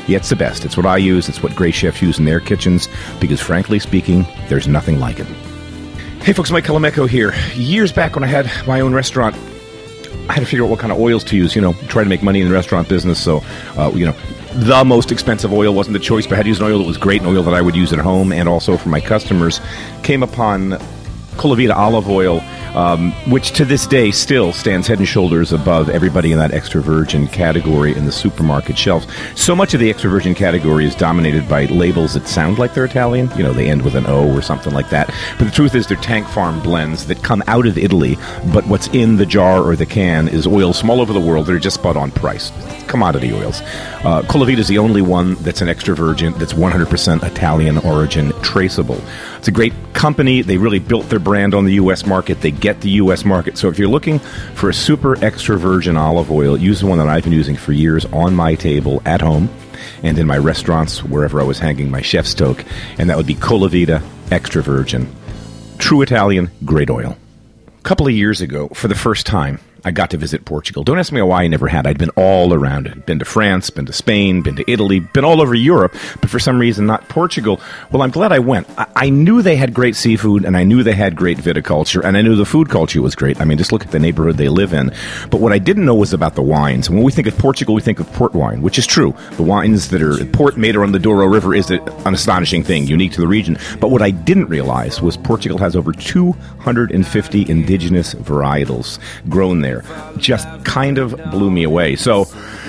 Yeah, it's the best. It's what I use. It's what great chefs use in their kitchens because, frankly speaking, there's nothing like it. Hey, folks, Mike Colameco here. Years back when I had my own restaurant, I had to figure out what kind of oils to use, you know, try to make money in the restaurant business. So, uh, you know, the most expensive oil wasn't the choice, but I had to use an oil that was great, an oil that I would use at home and also for my customers. Came upon Colavita olive oil, um, which to this day still stands head and shoulders above everybody in that extra virgin category in the supermarket shelves. So much of the extra virgin category is dominated by labels that sound like they're Italian. You know, they end with an O or something like that. But the truth is they're tank farm blends that come out of Italy, but what's in the jar or the can is oils from all over the world that are just spot on price. Commodity oils. Uh, Colavita is the only one that's an extra virgin that's one hundred percent Italian origin traceable. It's a great company. They really built their brand on the U S market. They get the U S market. So if you're looking for a super extra virgin olive oil, use the one that I've been using for years on my table at home and in my restaurants wherever I was hanging my chef's toque, and that would be Colavita extra virgin. True Italian, great oil. A couple of years ago, for the first time, I got to visit Portugal. Don't ask me why I never had. I'd been all around it. Been to France, been to Spain, been to Italy, been all over Europe, but for some reason not Portugal. Well, I'm glad I went. I, I knew they had great seafood, and I knew they had great viticulture, and I knew the food culture was great. I mean, just look at the neighborhood they live in. But what I didn't know was about the wines. And when we think of Portugal, we think of port wine, which is true. The wines that are port made around the Douro River is an astonishing thing, unique to the region. But what I didn't realize was Portugal has over two hundred fifty indigenous varietals grown there. Just kind of blew me away. So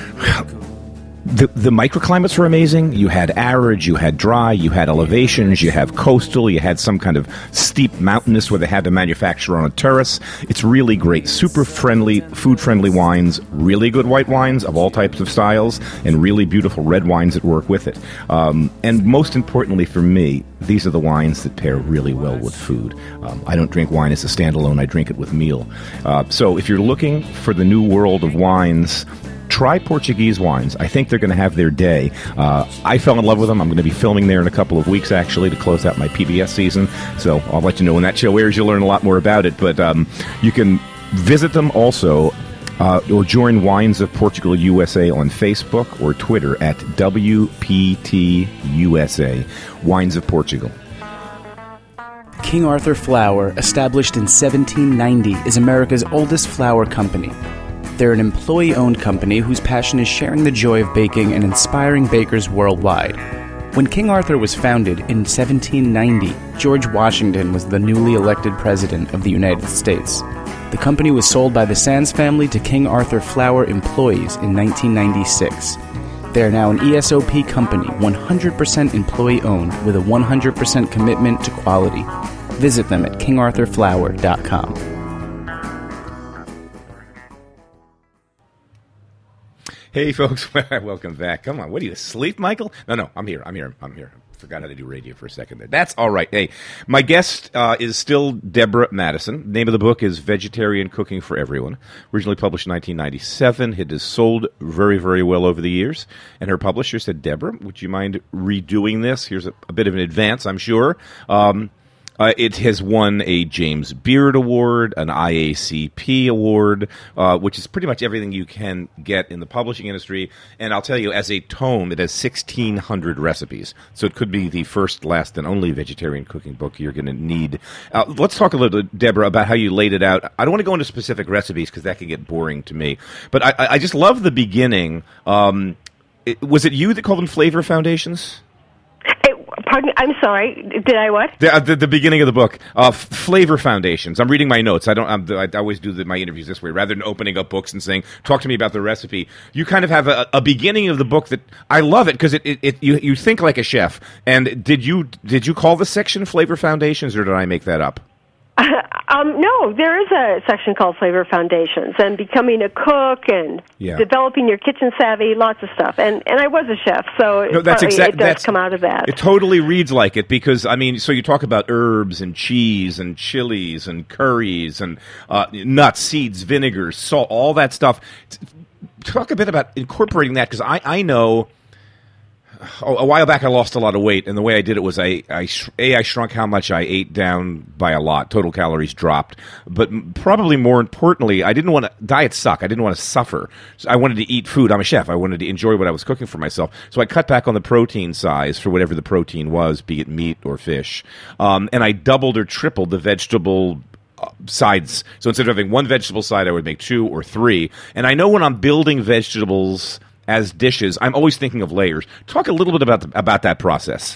the the microclimates were amazing. You had arid, you had dry, you had elevations, you have coastal, you had some kind of steep mountainous where they had to manufacture on a terrace. It's really great. Super friendly, food-friendly wines, really good white wines of all types of styles, and really beautiful red wines that work with it. Um, and most importantly for me, these are the wines that pair really well with food. Um, I don't drink wine as a standalone. I drink it with meal. Uh, so if you're looking for the new world of wines, try Portuguese wines. I think they're going to have their day. Uh, I fell in love with them. I'm going to be filming there in a couple of weeks, actually, to close out my P B S season. So I'll let you know when that show airs. You'll learn a lot more about it. But um, you can visit them also uh, or join Wines of Portugal U S A on Facebook or Twitter at W P T U S A, Wines of Portugal. King Arthur Flour, established in seventeen ninety, is America's oldest flour company. They're an employee-owned company whose passion is sharing the joy of baking and inspiring bakers worldwide. When King Arthur was founded in seventeen ninety, George Washington was the newly elected president of the United States. The company was sold by the Sands family to King Arthur Flour employees in nineteen ninety-six. They are now an E S O P company, one hundred percent employee-owned, with a one hundred percent commitment to quality. Visit them at king arthur flour dot com. Hey, folks. Welcome back. Come on. What are you, asleep, Michael? No, no. I'm here. I'm here. I'm here. Forgot how to do radio for a second there. That's all right. Hey, my guest uh, is still Deborah Madison. The name of the book is Vegetarian Cooking for Everyone. Originally published in nineteen ninety-seven. It has sold very, very well over the years. And her publisher said, Deborah, would you mind redoing this? Here's a, a bit of an advance, I'm sure. Um, Uh, it has won a James Beard Award, an I A C P award, uh, which is pretty much everything you can get in the publishing industry. And I'll tell you, as a tome, it has sixteen hundred recipes. So it could be the first, last, and only vegetarian cooking book you're going to need. Uh, let's talk a little, Deborah, about how you laid it out. I don't want to go into specific recipes because that can get boring to me. But I, I just love the beginning. Um, it, was it you that called them flavor foundations? Pardon? I'm sorry. Did I what? The, uh, the, the beginning of the book, uh, f- flavor foundations. I'm reading my notes. I don't. I'm, I always do the, my interviews this way, rather than opening up books and saying, "Talk to me about the recipe." You kind of have a, a beginning of the book that I love it because it, it, it you you think like a chef. And did you did you call the section flavor foundations, or did I make that up? Um, no, there is a section called Flavor Foundations, and becoming a cook and yeah. developing your kitchen savvy, lots of stuff. And and I was a chef, so no, that's partly exa- it does that's, come out of that. It totally reads like it because, I mean, so you talk about herbs and cheese and chilies and curries and uh, nuts, seeds, vinegars, salt, all that stuff. Talk a bit about incorporating that because I, I know... oh, a while back I lost a lot of weight, and the way I did it was I, I sh- A, I shrunk how much I ate down by a lot. Total calories dropped. But m- probably more importantly, I didn't want to, diets suck. I didn't want to suffer. So I wanted to eat food. I'm a chef. I wanted to enjoy what I was cooking for myself. So I cut back on the protein size for whatever the protein was, be it meat or fish. Um, and I doubled or tripled the vegetable sides. So instead of having one vegetable side, I would make two or three. And I know when I'm building vegetables as dishes, I'm always thinking of layers. Talk a little bit about the, about that process.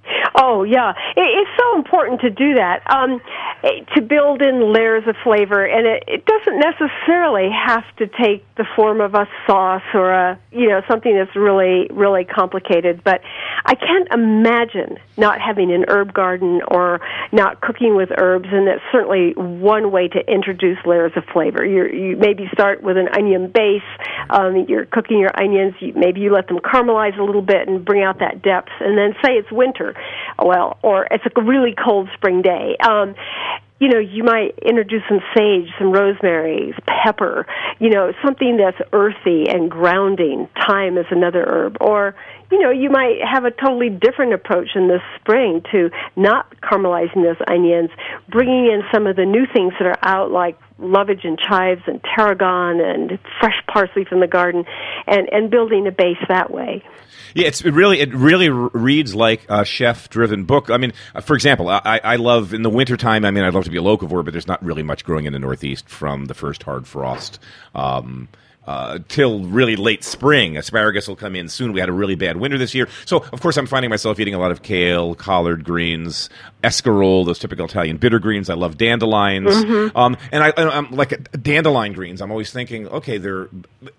Oh, yeah. It, it's so important to do that, um, to build in layers of flavor. And it, it doesn't necessarily have to take the form of a sauce or a, you know, something that's really, really complicated. But I can't imagine not having an herb garden or not cooking with herbs, and that's certainly one way to introduce layers of flavor. You're, you maybe start with an onion base. Um, you're cooking your onions. You, maybe you let them caramelize a little bit and bring out that depth. And then say it's winter. Well, or it's a really cold spring day. Um, you know, you might introduce some sage, some rosemary, pepper, you know, something that's earthy and grounding. Thyme is another herb. Or, you know, you might have a totally different approach in the spring to not caramelizing those onions, bringing in some of the new things that are out, like lovage and chives and tarragon and fresh parsley from the garden, and, and building a base that way. Yeah, it's it really it really reads like a chef-driven book. I mean, for example, I, I love in the wintertime, I mean, I'd love to be a locavore, but there's not really much growing in the Northeast from the first hard frost um, uh, till really late spring. Asparagus will come in soon. We had a really bad winter this year. So, of course, I'm finding myself eating a lot of kale, collard greens, escarole, those typical Italian bitter greens. I love dandelions. Mm-hmm. Um, and I, I'm like dandelion greens. I'm always thinking, okay, they're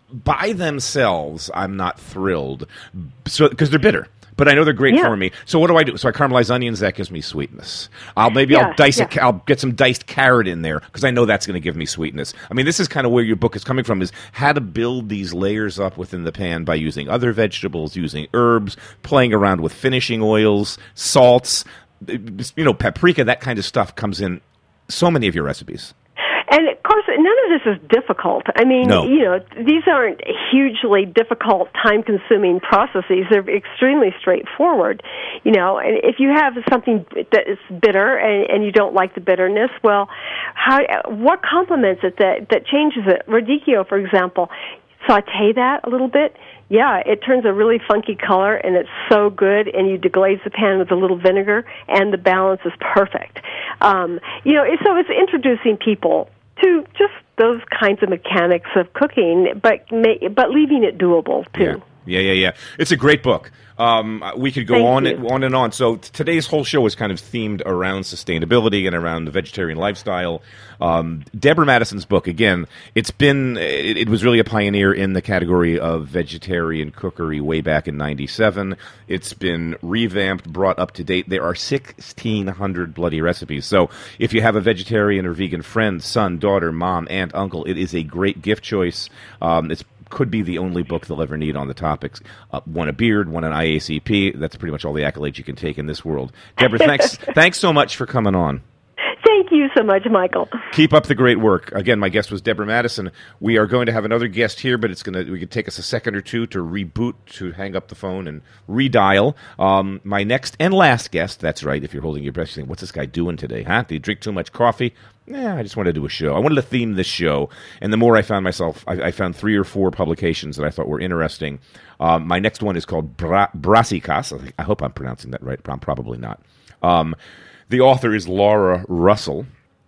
by themselves, I'm not thrilled so because they're bitter. But I know they're great yeah. for me. So what do I do? So I caramelize onions. That gives me sweetness. I'll maybe yeah, I'll dice yeah. a, I'll get some diced carrot in there because I know that's going to give me sweetness. I mean, this is kind of where your book is coming from: is how to build these layers up within the pan by using other vegetables, using herbs, playing around with finishing oils, salts, you know, paprika. That kind of stuff comes in so many of your recipes. And, of course, none of this is difficult. I mean, no. you know, these aren't hugely difficult, time-consuming processes. They're extremely straightforward, you know. And if you have something that is bitter and, and you don't like the bitterness, well, how what complements it that, that changes it? Radicchio, for example, saute that a little bit. Yeah, it turns a really funky color, and it's so good, and you deglaze the pan with a little vinegar, and the balance is perfect. Um, you know, so it's introducing people to just those kinds of mechanics of cooking, but may, but leaving it doable, too. Yeah. Yeah, yeah, yeah. It's a great book. Um, we could go Thank on you. and, on and on. So t- today's whole show is kind of themed around sustainability and around the vegetarian lifestyle. Um, Deborah Madison's book, again, it's been it, it was really a pioneer in the category of vegetarian cookery way back in ninety-seven. It's been revamped, brought up to date. There are sixteen hundred bloody recipes. So if you have a vegetarian or vegan friend, son, daughter, mom, aunt, uncle, it is a great gift choice. Um, it's could be the only book they'll ever need on the topics. Uh, won a beard, won an I A C P. That's pretty much all the accolades you can take in this world. Deborah, thanks thanks so much for coming on. Thank you so much, Michael. Keep up the great work. Again, my guest was Deborah Madison. We are going to have another guest here, but it's going to we could take us a second or two to reboot, to hang up the phone and redial. Um, my next and last guest, that's right, if you're holding your breath, you're saying, what's this guy doing today? Huh? Did he drink too much coffee? Yeah, I just wanted to do a show. I wanted to theme this show, and the more I found myself, I, I found three or four publications that I thought were interesting. Um, my next one is called Bra- Brassicas. I hope I'm pronouncing that right, but I'm probably not. Um, the author is Laura Russell,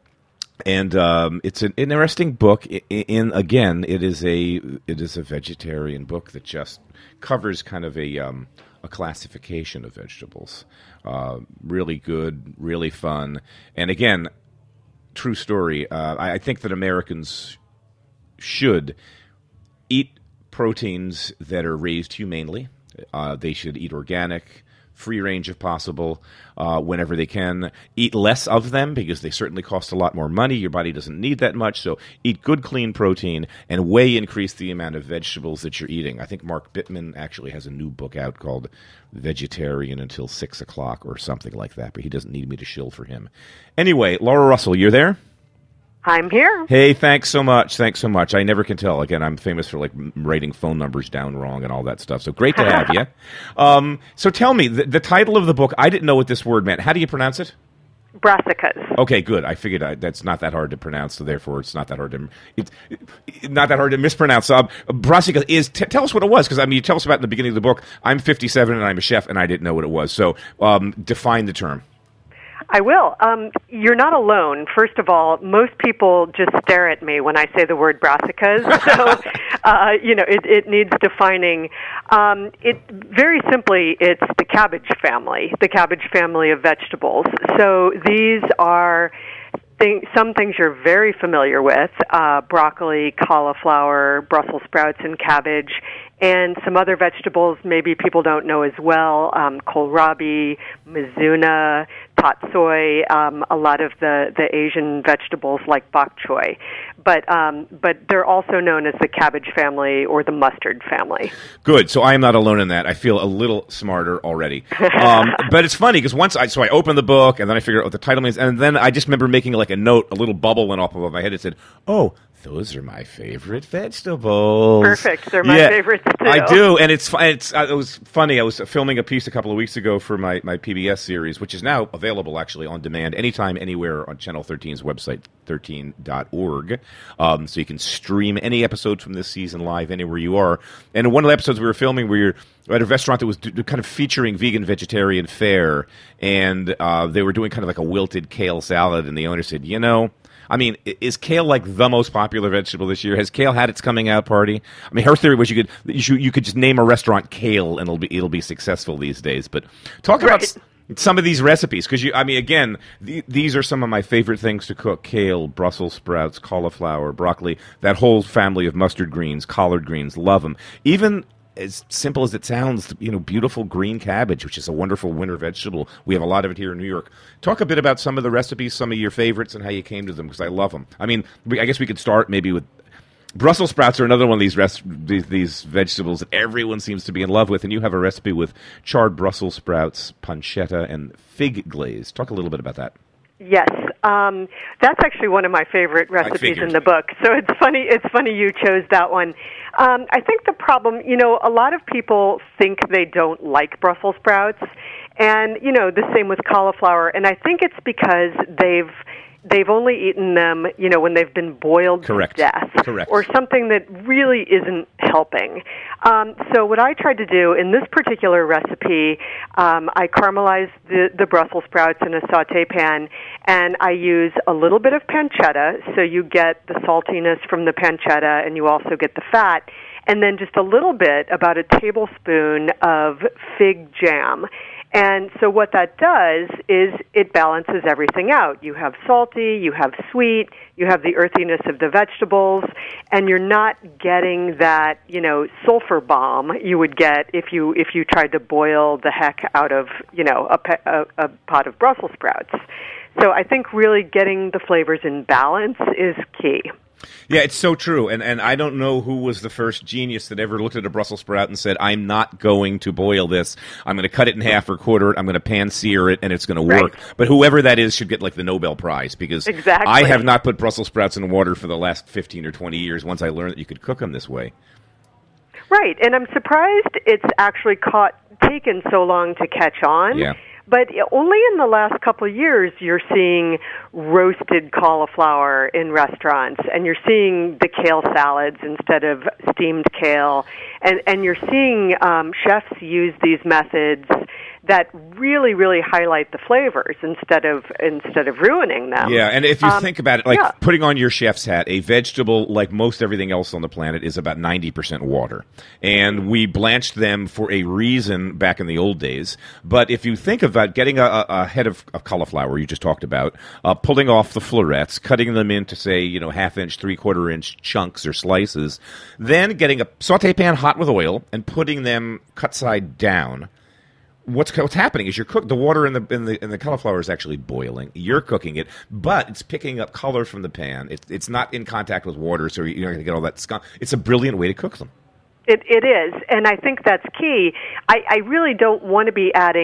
and um, it's an interesting book. In, in again, it is a it is a vegetarian book that just covers kind of a um, a classification of vegetables. Uh, really good, really fun, and again. True story. Uh, I, I think that Americans should eat proteins that are raised humanely. Uh, they should eat organic, free range if possible, uh, whenever they can. Eat less of them because they certainly cost a lot more money. Your body doesn't need that much. So eat good, clean protein and way increase the amount of vegetables that you're eating. I think Mark Bittman actually has a new book out called Vegetarian Until six o'clock or something like that, but he doesn't need me to shill for him. Anyway, Laura Russell, you're there? I'm here. Hey, thanks so much. Thanks so much. I never can tell. Again, I'm famous for like writing phone numbers down wrong and all that stuff. So great to have you. Um, so tell me, the, the title of the book, I didn't know what this word meant. How do you pronounce it? Brassicas. Okay, good. I figured I, that's not that hard to pronounce, so therefore it's not that hard to it's not that hard to mispronounce. Um, brassica is. T- tell us what it was, because I mean, you tell us about it in the beginning of the book. I'm fifty-seven and I'm a chef, and I didn't know what it was. So um, define the term. I will. Um, you're not alone. First of all, most people just stare at me when I say the word brassicas. So, uh, you know, it, it needs defining. Um, it very simply, it's the cabbage family, the cabbage family of vegetables. So these are thing, some things you're very familiar with: uh, broccoli, cauliflower, Brussels sprouts, and cabbage. And some other vegetables maybe people don't know as well: um, kohlrabi, mizuna, tatsoi, um, a lot of the, the Asian vegetables like bok choy. But um, but they're also known as the cabbage family or the mustard family. Good. So I am not alone in that. I feel a little smarter already. Um, but it's funny because once I so I opened the book and then I figured out what the title means, and then I just remember making like a note, a little bubble went off above my head. It said, "Oh, those are my favorite vegetables." Perfect. They're my yeah, favorites too. I do, and it's it's uh, it was funny. I was filming a piece a couple of weeks ago for my, my P B S series, which is now available actually on demand anytime, anywhere on Channel thirteen's website, thirteen dot org. Um, so you can stream any episode from this season live anywhere you are. And in one of the episodes we were filming, we were at a restaurant that was d- kind of featuring vegan vegetarian fare, and uh, they were doing kind of like a wilted kale salad, and the owner said, you know, I mean, is kale like the most popular vegetable this year? Has kale had its coming out party? I mean, her theory was you could you, should, you could just name a restaurant Kale and it'll be it'll be successful these days. But talk Right. about s- some of these recipes, because you I mean, again, the, these are some of my favorite things to cook: kale, Brussels sprouts, cauliflower, broccoli, that whole family of mustard greens, collard greens. Love them. Even as simple as it sounds, you know, beautiful green cabbage, which is a wonderful winter vegetable. We have a lot of it here in New York. Talk a bit about some of the recipes, some of your favorites, and how you came to them, because I love them. I mean, we, I guess we could start maybe with Brussels sprouts are another one of these, res- these these vegetables that everyone seems to be in love with, and you have a recipe with charred Brussels sprouts, pancetta, and fig glaze. Talk a little bit about that. Yes, um, that's actually one of my favorite recipes figured. in the book. So it's funny. It's funny you chose that one. Um, I think the problem, you know, a lot of people think they don't like Brussels sprouts, and you know, the same with cauliflower. And I think it's because they've they've only eaten them, you know, when they've been boiled Correct. to death, Correct. or something that really isn't helping. Um, so what I tried to do in this particular recipe, um, I caramelized the, the Brussels sprouts in a saute pan, and I use a little bit of pancetta, so you get the saltiness from the pancetta, and you also get the fat, and then just a little bit, about a tablespoon of fig jam. And so what that does is it balances everything out. You have salty, you have sweet, you have the earthiness of the vegetables, and you're not getting that, you know, sulfur bomb you would get if you if you tried to boil the heck out of, you know, a, pe- a, a pot of Brussels sprouts. So I think really getting the flavors in balance is key. Yeah, it's so true. And and I don't know who was the first genius that ever looked at a Brussels sprout and said, I'm not going to boil this. I'm going to cut it in half or quarter it. I'm going to pan-sear it, and it's going to work. Right. But whoever that is should get, like, the Nobel Prize, because Exactly. I have not put Brussels sprouts in water for the last fifteen or twenty years once I learned that you could cook them this way. Right, and I'm surprised it's actually caught taken so long to catch on. Yeah. But only in the last couple of years you're seeing roasted cauliflower in restaurants, and you're seeing the kale salads instead of steamed kale, and and you're seeing um, chefs use these methods that really, really highlight the flavors instead of instead of ruining them. Yeah, and if you Um, think about it, like yeah. putting on your chef's hat, a vegetable, like most everything else on the planet, is about ninety percent water. And we blanched them for a reason back in the old days. But if you think about getting a, a a head of, of cauliflower, you just talked about, uh, pulling off the florets, cutting them into, say, you know, half-inch, three-quarter-inch chunks or slices, then getting a saute pan hot with oil and putting them cut side down. What's what's happening is you're cook the water in the in the in the cauliflower is actually boiling. You're cooking it, but it's picking up color from the pan. It's it's not in contact with water, so you're not going to get all that scum. It's a brilliant way to cook them. It, it is, and I think that's key. I, I really don't want to be adding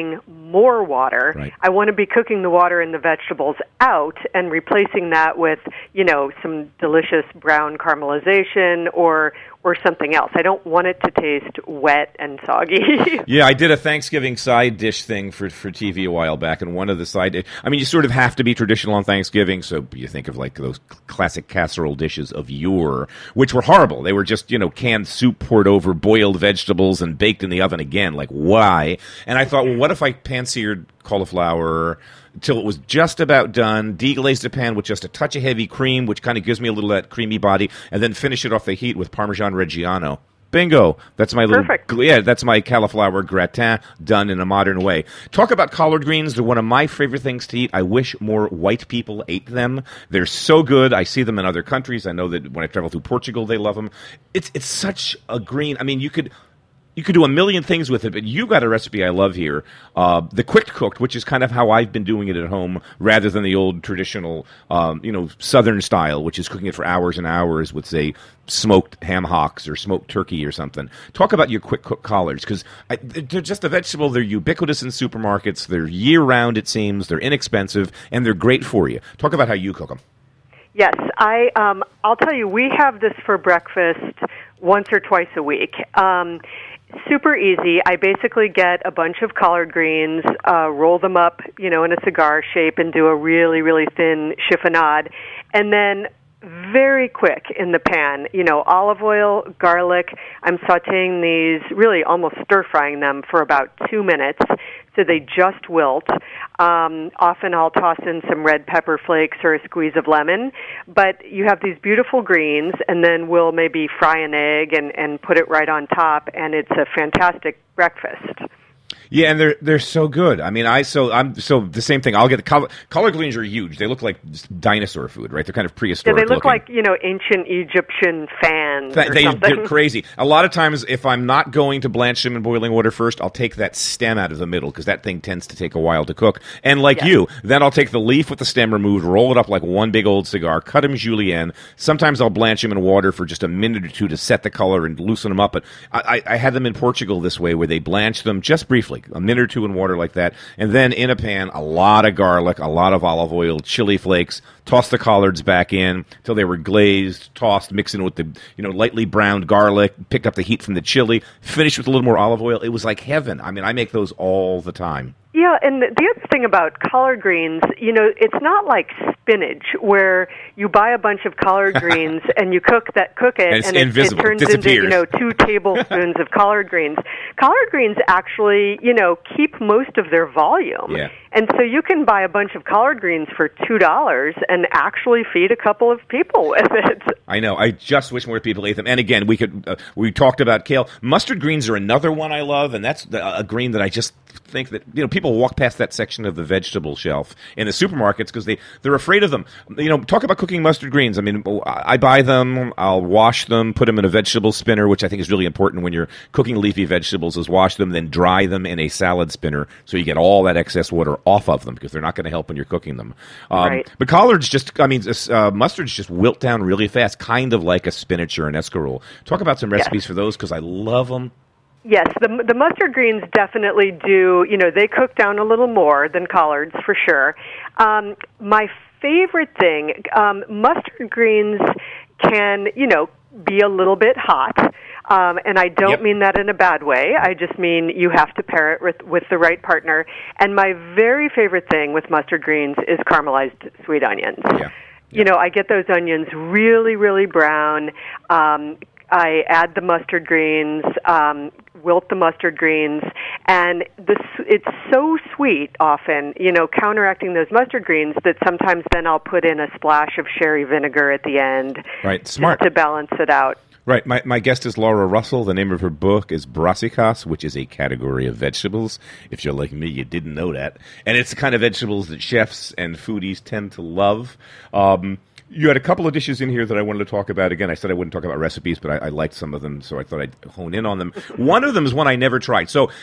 more water. Right. I want to be cooking the water and the vegetables out and replacing that with, you know, some delicious brown caramelization or or something else. I don't want it to taste wet and soggy. Yeah, I did a Thanksgiving side dish thing for, for T V a while back, and one of the side dish, I mean, you sort of have to be traditional on Thanksgiving, so you think of like those classic casserole dishes of yore, which were horrible. They were just, you know, canned soup poured over boiled vegetables and baked in the oven again. Like, why? And I thought, well, what if I pan-seared cauliflower till it was just about done, deglazed the pan with just a touch of heavy cream, which kind of gives me a little of that creamy body, and then finish it off the heat with Parmesan Reggiano. Bingo. That's my little, Perfect. yeah, that's my cauliflower gratin done in a modern way. Talk about collard greens. They're one of my favorite things to eat. I wish more white people ate them. They're so good. I see them in other countries. I know that when I travel through Portugal, they love them. It's, it's such a green, I mean, you could... You could do a million things with it, but you got a recipe I love here. Uh, the quick cooked, which is kind of how I've been doing it at home, rather than the old traditional, um, you know, Southern style, which is cooking it for hours and hours with, say, smoked ham hocks or smoked turkey or something. Talk about your quick cook collards, because they're just a vegetable. They're ubiquitous in supermarkets. They're year round, it seems. They're inexpensive, and they're great for you. Talk about how you cook them. Yes, I. Um, I'll tell you, we have this for breakfast once or twice a week. Um, Super easy. I basically get a bunch of collard greens, uh, roll them up, you know, in a cigar shape and do a really, really thin chiffonade. And then very quick in the pan, you know, olive oil, garlic. I'm sautéing these, really almost stir-frying them for about two minutes so they just wilt. Um, often I'll toss in some red pepper flakes or a squeeze of lemon. But you have these beautiful greens, and then we'll maybe fry an egg and, and put it right on top, and it's a fantastic breakfast. Yeah, and they're they're so good. I mean, I so I'm so the same thing. I'll get the collard, collard greens are huge. They look like dinosaur food, right? They're kind of prehistoric. Yeah, they look looking. like, you know, ancient Egyptian fans Th- or they, something. They're crazy. A lot of times, if I'm not going to blanch them in boiling water first, I'll take that stem out of the middle because that thing tends to take a while to cook. And like Yes. you, then I'll take the leaf with the stem removed, roll it up like one big old cigar, cut them julienne. Sometimes I'll blanch them in water for just a minute or two to set the color and loosen them up. But I, I, I had them in Portugal this way, where they blanched them just briefly, a minute or two in water like that, and then in a pan, a lot of garlic, a lot of olive oil, chili flakes, toss the collards back in till they were glazed, tossed, mix in with the, you know, lightly browned garlic, picked up the heat from the chili, finished with a little more olive oil. It was like heaven. I mean, I make those all the time. Yeah, and the other thing about collard greens, you know, it's not like spinach where you buy a bunch of collard greens and you cook that cook it And it's and it, it invisible. turns It into, you disappears. know, two tablespoons of collard greens. Collard greens actually, you know, keep most of their volume. Yeah. And so you can buy a bunch of collard greens for two dollars and actually feed a couple of people with it. I know. I just wish more people ate them. And again, we could uh, we talked about kale. Mustard greens are another one I love, and that's the, a green that I just think that, you know, people walk past that section of the vegetable shelf in the supermarkets because they they're afraid of them. You know, talk about cooking mustard greens. I mean, I buy them, I'll wash them, put them in a vegetable spinner, which I think is really important when you're cooking leafy vegetables. Is wash them, then dry them in a salad spinner so you get all that excess water off of them because they're not going to help when you're cooking them. Um, Right. But But collards just, I mean, uh, mustards just wilt down really fast, kind of like a spinach or an escarole. Talk about some recipes for those because I love them. Yes, the the mustard greens definitely do. You know, they cook down a little more than collards for sure. Um, my favorite thing, um, mustard greens can, you know, be a little bit hot. Um, and I don't Yep. mean that in a bad way. I just mean you have to pair it with, with the right partner. And my very favorite thing with mustard greens is caramelized sweet onions. Yeah. You know, I get those onions really, really brown. Um, I add the mustard greens, um, wilt the mustard greens, and this, it's so sweet often, you know, counteracting those mustard greens that sometimes then I'll put in a splash of sherry vinegar at the end. Right, smart. Just to balance it out. Right. My my guest is Laura Russell. The name of her book is Brassicas, which is a category of vegetables. If you're like me, you didn't know that. And it's the kind of vegetables that chefs and foodies tend to love. Um, you had a couple of dishes in here that I wanted to talk about. Again, I said I wouldn't talk about recipes, but I, I liked some of them, so I thought I'd hone in on them. One of them is one I never tried. So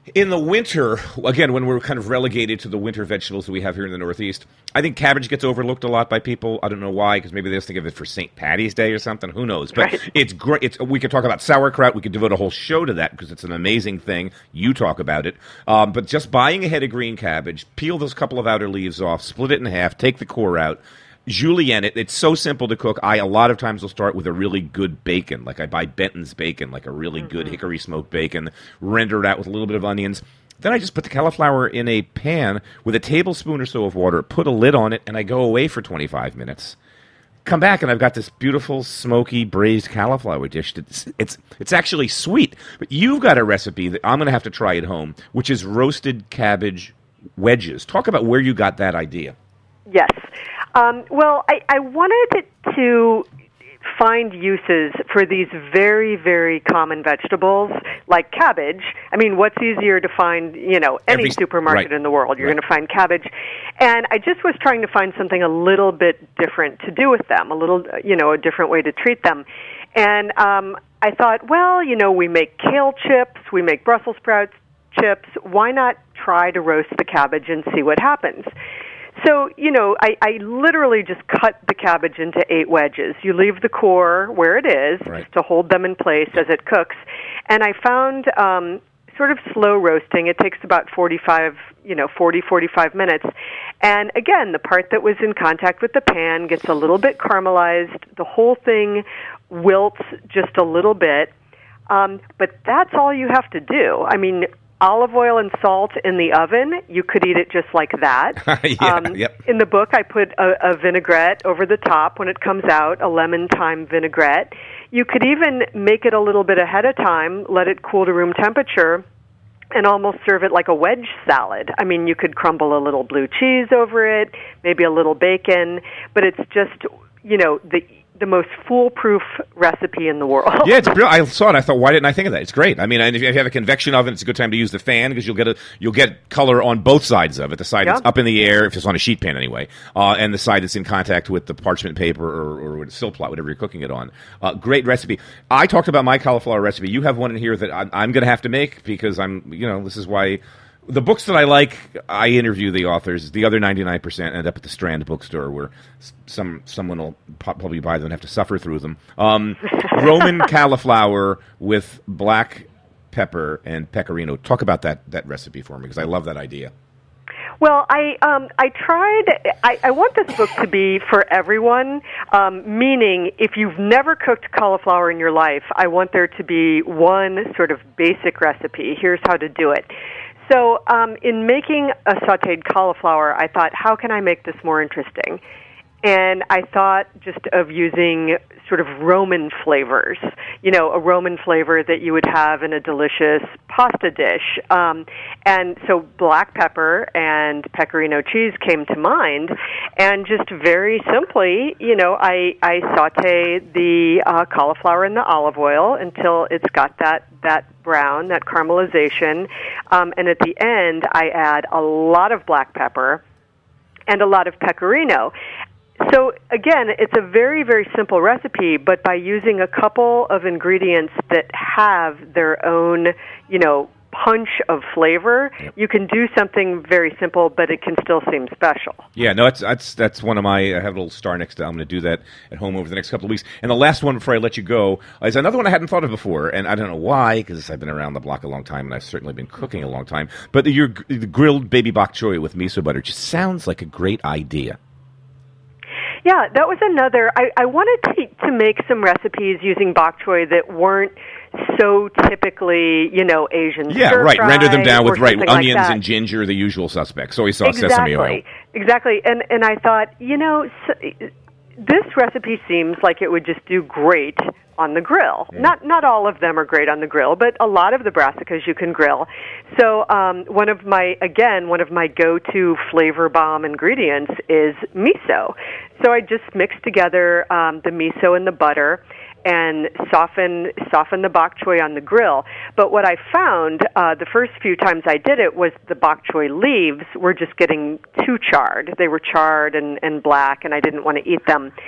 In the winter, again, when we're kind of relegated to the winter vegetables that we have here in the Northeast, I think cabbage gets overlooked a lot by people. I don't know why, because maybe they just think of it for Saint Patty's Day or something. Who knows? But right. it's great. It's, we could talk about sauerkraut. We could devote a whole show to that because it's an amazing thing. You talk about it. Um, but just buying a head of green cabbage, peel those couple of outer leaves off, split it in half, take the core out, julienne it. It's so simple to cook. I a lot of times will start with a really good bacon. Like I buy Benton's bacon, like a really mm-hmm. good hickory smoked bacon, render it out with a little bit of onions. Then I just put the cauliflower in a pan with a tablespoon or so of water, put a lid on it, and I go away for twenty-five minutes. Come back, and I've got this beautiful, smoky, braised cauliflower dish. It's, it's, it's actually sweet. But you've got a recipe that I'm going to have to try at home, which is roasted cabbage wedges. Talk about where you got that idea. Yes. Um, well, I, I wanted to find uses for these very, very common vegetables like cabbage. I mean, what's easier to find, you know, any Every, supermarket right, in the world, you're right. going to find cabbage. And I just was trying to find something a little bit different to do with them, a little, you know, a different way to treat them. And um, I thought, well, you know, we make kale chips, we make Brussels sprouts chips. Why not try to roast the cabbage and see what happens? So, you know, I, I literally just cut the cabbage into eight wedges. You leave the core where it is right. to hold them in place as it cooks. And I found um, sort of slow roasting. It takes about forty-five, you know, forty, forty-five minutes. And again, the part that was in contact with the pan gets a little bit caramelized. The whole thing wilts just a little bit. Um, but that's all you have to do. I mean, olive oil and salt in the oven, you could eat it just like that. yeah, um, yep. In the book, I put a, a vinaigrette over the top when it comes out, a lemon thyme vinaigrette. You could even make it a little bit ahead of time, let it cool to room temperature, and almost serve it like a wedge salad. I mean, you could crumble a little blue cheese over it, maybe a little bacon, but it's just, you know, the the most foolproof recipe in the world. Yeah, it's brilliant. I saw it. I thought, why didn't I think of that? It's great. I mean, and if you have a convection oven, it's a good time to use the fan because you'll get a you'll get color on both sides of it. The side yeah. that's up in the air, if it's on a sheet pan anyway, uh, and the side that's in contact with the parchment paper or, or with silplot, whatever you're cooking it on. Uh, great recipe. I talked about my cauliflower recipe. You have one in here that I'm, I'm going to have to make because I'm, you know, this is why. The books that I like, I interview the authors. The other ninety-nine percent end up at the Strand bookstore where some someone will probably buy them and have to suffer through them. Um, Roman cauliflower with black pepper and pecorino. Talk about that, that recipe for me because I love that idea. Well, I um, I tried. I, I want this book to be for everyone. Um, meaning, if you've never cooked cauliflower in your life, I want there to be one sort of basic recipe. Here's how to do it. So um, in making a sautéed cauliflower, I thought, how can I make this more interesting? And I thought just of using sort of Roman flavors, you know, a Roman flavor that you would have in a delicious pasta dish. Um, and so black pepper and pecorino cheese came to mind. And just very simply, you know, I, I saute the uh, cauliflower in the olive oil until it's got that, that brown, that caramelization. Um, and at the end, I add a lot of black pepper and a lot of pecorino. So, again, it's a very, very simple recipe, but by using a couple of ingredients that have their own, you know, punch of flavor, yep. you can do something very simple, but it can still seem special. Yeah, no, that's that's that's one of my, I have a little star next to it. I'm going to do that at home over the next couple of weeks. And the last one before I let you go is another one I hadn't thought of before, and I don't know why, because I've been around the block a long time, and I've certainly been cooking a long time, but your the grilled baby bok choy with miso butter just sounds like a great idea. Yeah, that was another. I, I wanted to, to make some recipes using bok choy that weren't so typically, you know, Asian Yeah, stir right. fry Render them down with right like onions that. and ginger, the usual suspects. Soy sauce, exactly. sesame oil. Exactly. And and I thought, you know, so, this recipe seems like it would just do great on the grill. Yeah. Not not all of them are great on the grill, but a lot of the brassicas you can grill. So um, one of my, again, one of my go-to flavor bomb ingredients is miso. So I just mix together um, the miso and the butter and soften soften the bok choy on the grill. But what I found uh, the first few times I did it was the bok choy leaves were just getting too charred. They were charred and, and black, and I didn't want to eat them.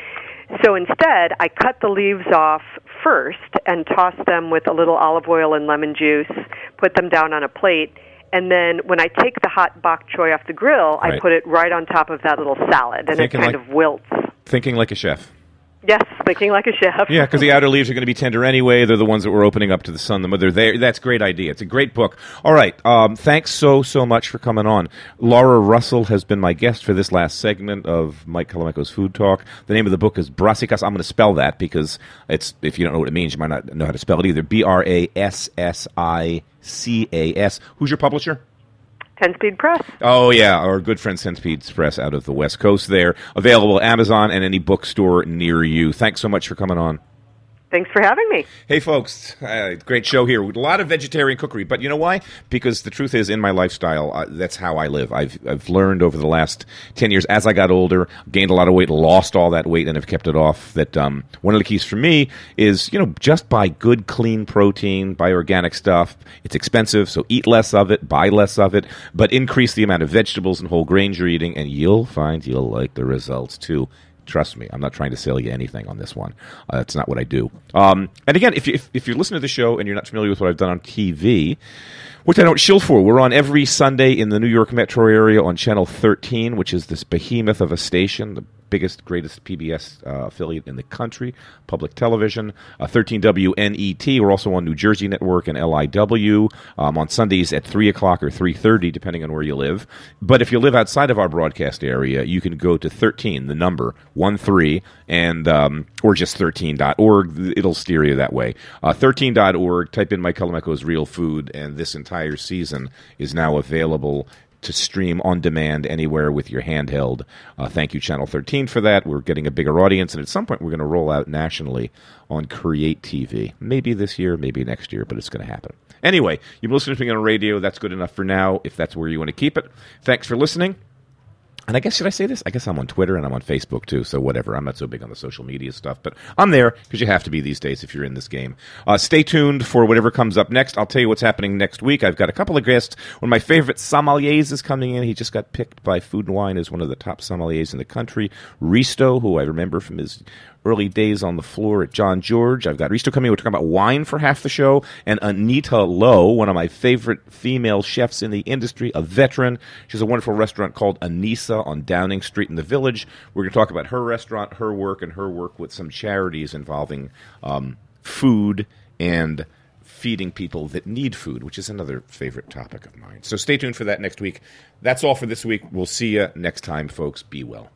So instead, I cut the leaves off first and toss them with a little olive oil and lemon juice, put them down on a plate, and then when I take the hot bok choy off the grill, Right. I put it right on top of that little salad, and Thinking it kind like- of wilts. Thinking like a chef. Yes, thinking like a chef. Yeah, because the outer leaves are going to be tender anyway. They're the ones that we're opening up to the sun. They're there. That's a great idea. It's a great book. All right. Um, thanks so, so much for coming on. Laura Russell has been my guest for this last segment of Mike Colameco's Food Talk. The name of the book is Brassicas. I'm going to spell that because it's if you don't know what it means, you might not know how to spell it either. B R A S S I C A S. Who's your publisher? Ten Speed Press. Oh, yeah, our good friend Ten Speed Press out of the West Coast there. Available at Amazon and any bookstore near you. Thanks so much for coming on. Thanks for having me. Hey, folks, uh, great show here. A lot of vegetarian cookery, but you know why? Because the truth is, in my lifestyle, uh, that's how I live. I've I've learned over the last ten years, as I got older, gained a lot of weight, lost all that weight, and have kept it off, that um, one of the keys for me is, you know, just buy good, clean protein, buy organic stuff. It's expensive, so eat less of it, buy less of it, but increase the amount of vegetables and whole grains you're eating, and you'll find you'll like the results, too. Trust me, I'm not trying to sell you anything on this one. Uh, that's not what I do. Um, and again, if, you, if, if you're listening to the show and you're not familiar with what I've done on T V, which I don't shill for, we're on every Sunday in the New York metro area on Channel thirteen, which is this behemoth of a station, the biggest, greatest P B S uh, affiliate in the country, public television. Uh, thirteen W N E T. We're also on New Jersey Network and L I W um, on Sundays at three o'clock or three thirty, depending on where you live. But if you live outside of our broadcast area, you can go to thirteen, the number, one three, and um, or just thirteen dot org. It'll steer you that way. Uh, thirteen dot org, type in Mike Colameco's Real Food, and this entire season is now available to stream on demand anywhere with your handheld. Uh, thank you, Channel thirteen, for that. We're getting a bigger audience, and at some point we're going to roll out nationally on Create T V. Maybe this year, maybe next year, but it's going to happen. Anyway, you've been listening to me on radio. That's good enough for now, if that's where you want to keep it. Thanks for listening. And I guess, should I say this? I guess I'm on Twitter and I'm on Facebook, too, so whatever. I'm not so big on the social media stuff, but I'm there because you have to be these days if you're in this game. Uh, stay tuned for whatever comes up next. I'll tell you what's happening next week. I've got a couple of guests. One of my favorite sommeliers is coming in. He just got picked by Food and Wine as one of the top sommeliers in the country. Risto, who I remember from his early days on the floor at John George. I've got Risto coming in. We're talking about wine for half the show. And Anita Lowe, one of my favorite female chefs in the industry, a veteran. She has a wonderful restaurant called Anissa on Downing Street in the Village. We're going to talk about her restaurant, her work, and her work with some charities involving um, food and feeding people that need food, which is another favorite topic of mine. So stay tuned for that next week. That's all for this week. We'll see you next time, folks. Be well.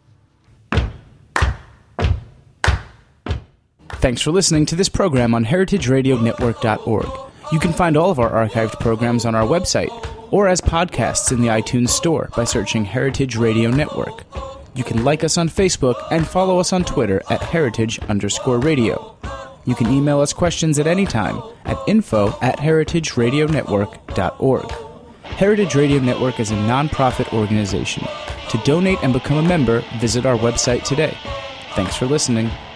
Thanks for listening to this program on heritage radio network dot org. You can find all of our archived programs on our website or as podcasts in the iTunes Store by searching Heritage Radio Network. You can like us on Facebook and follow us on Twitter at heritage underscore radio. You can email us questions at any time at info at heritage radio network dot org. Heritage Radio Network is a non-profit organization. To donate and become a member, visit our website today. Thanks for listening.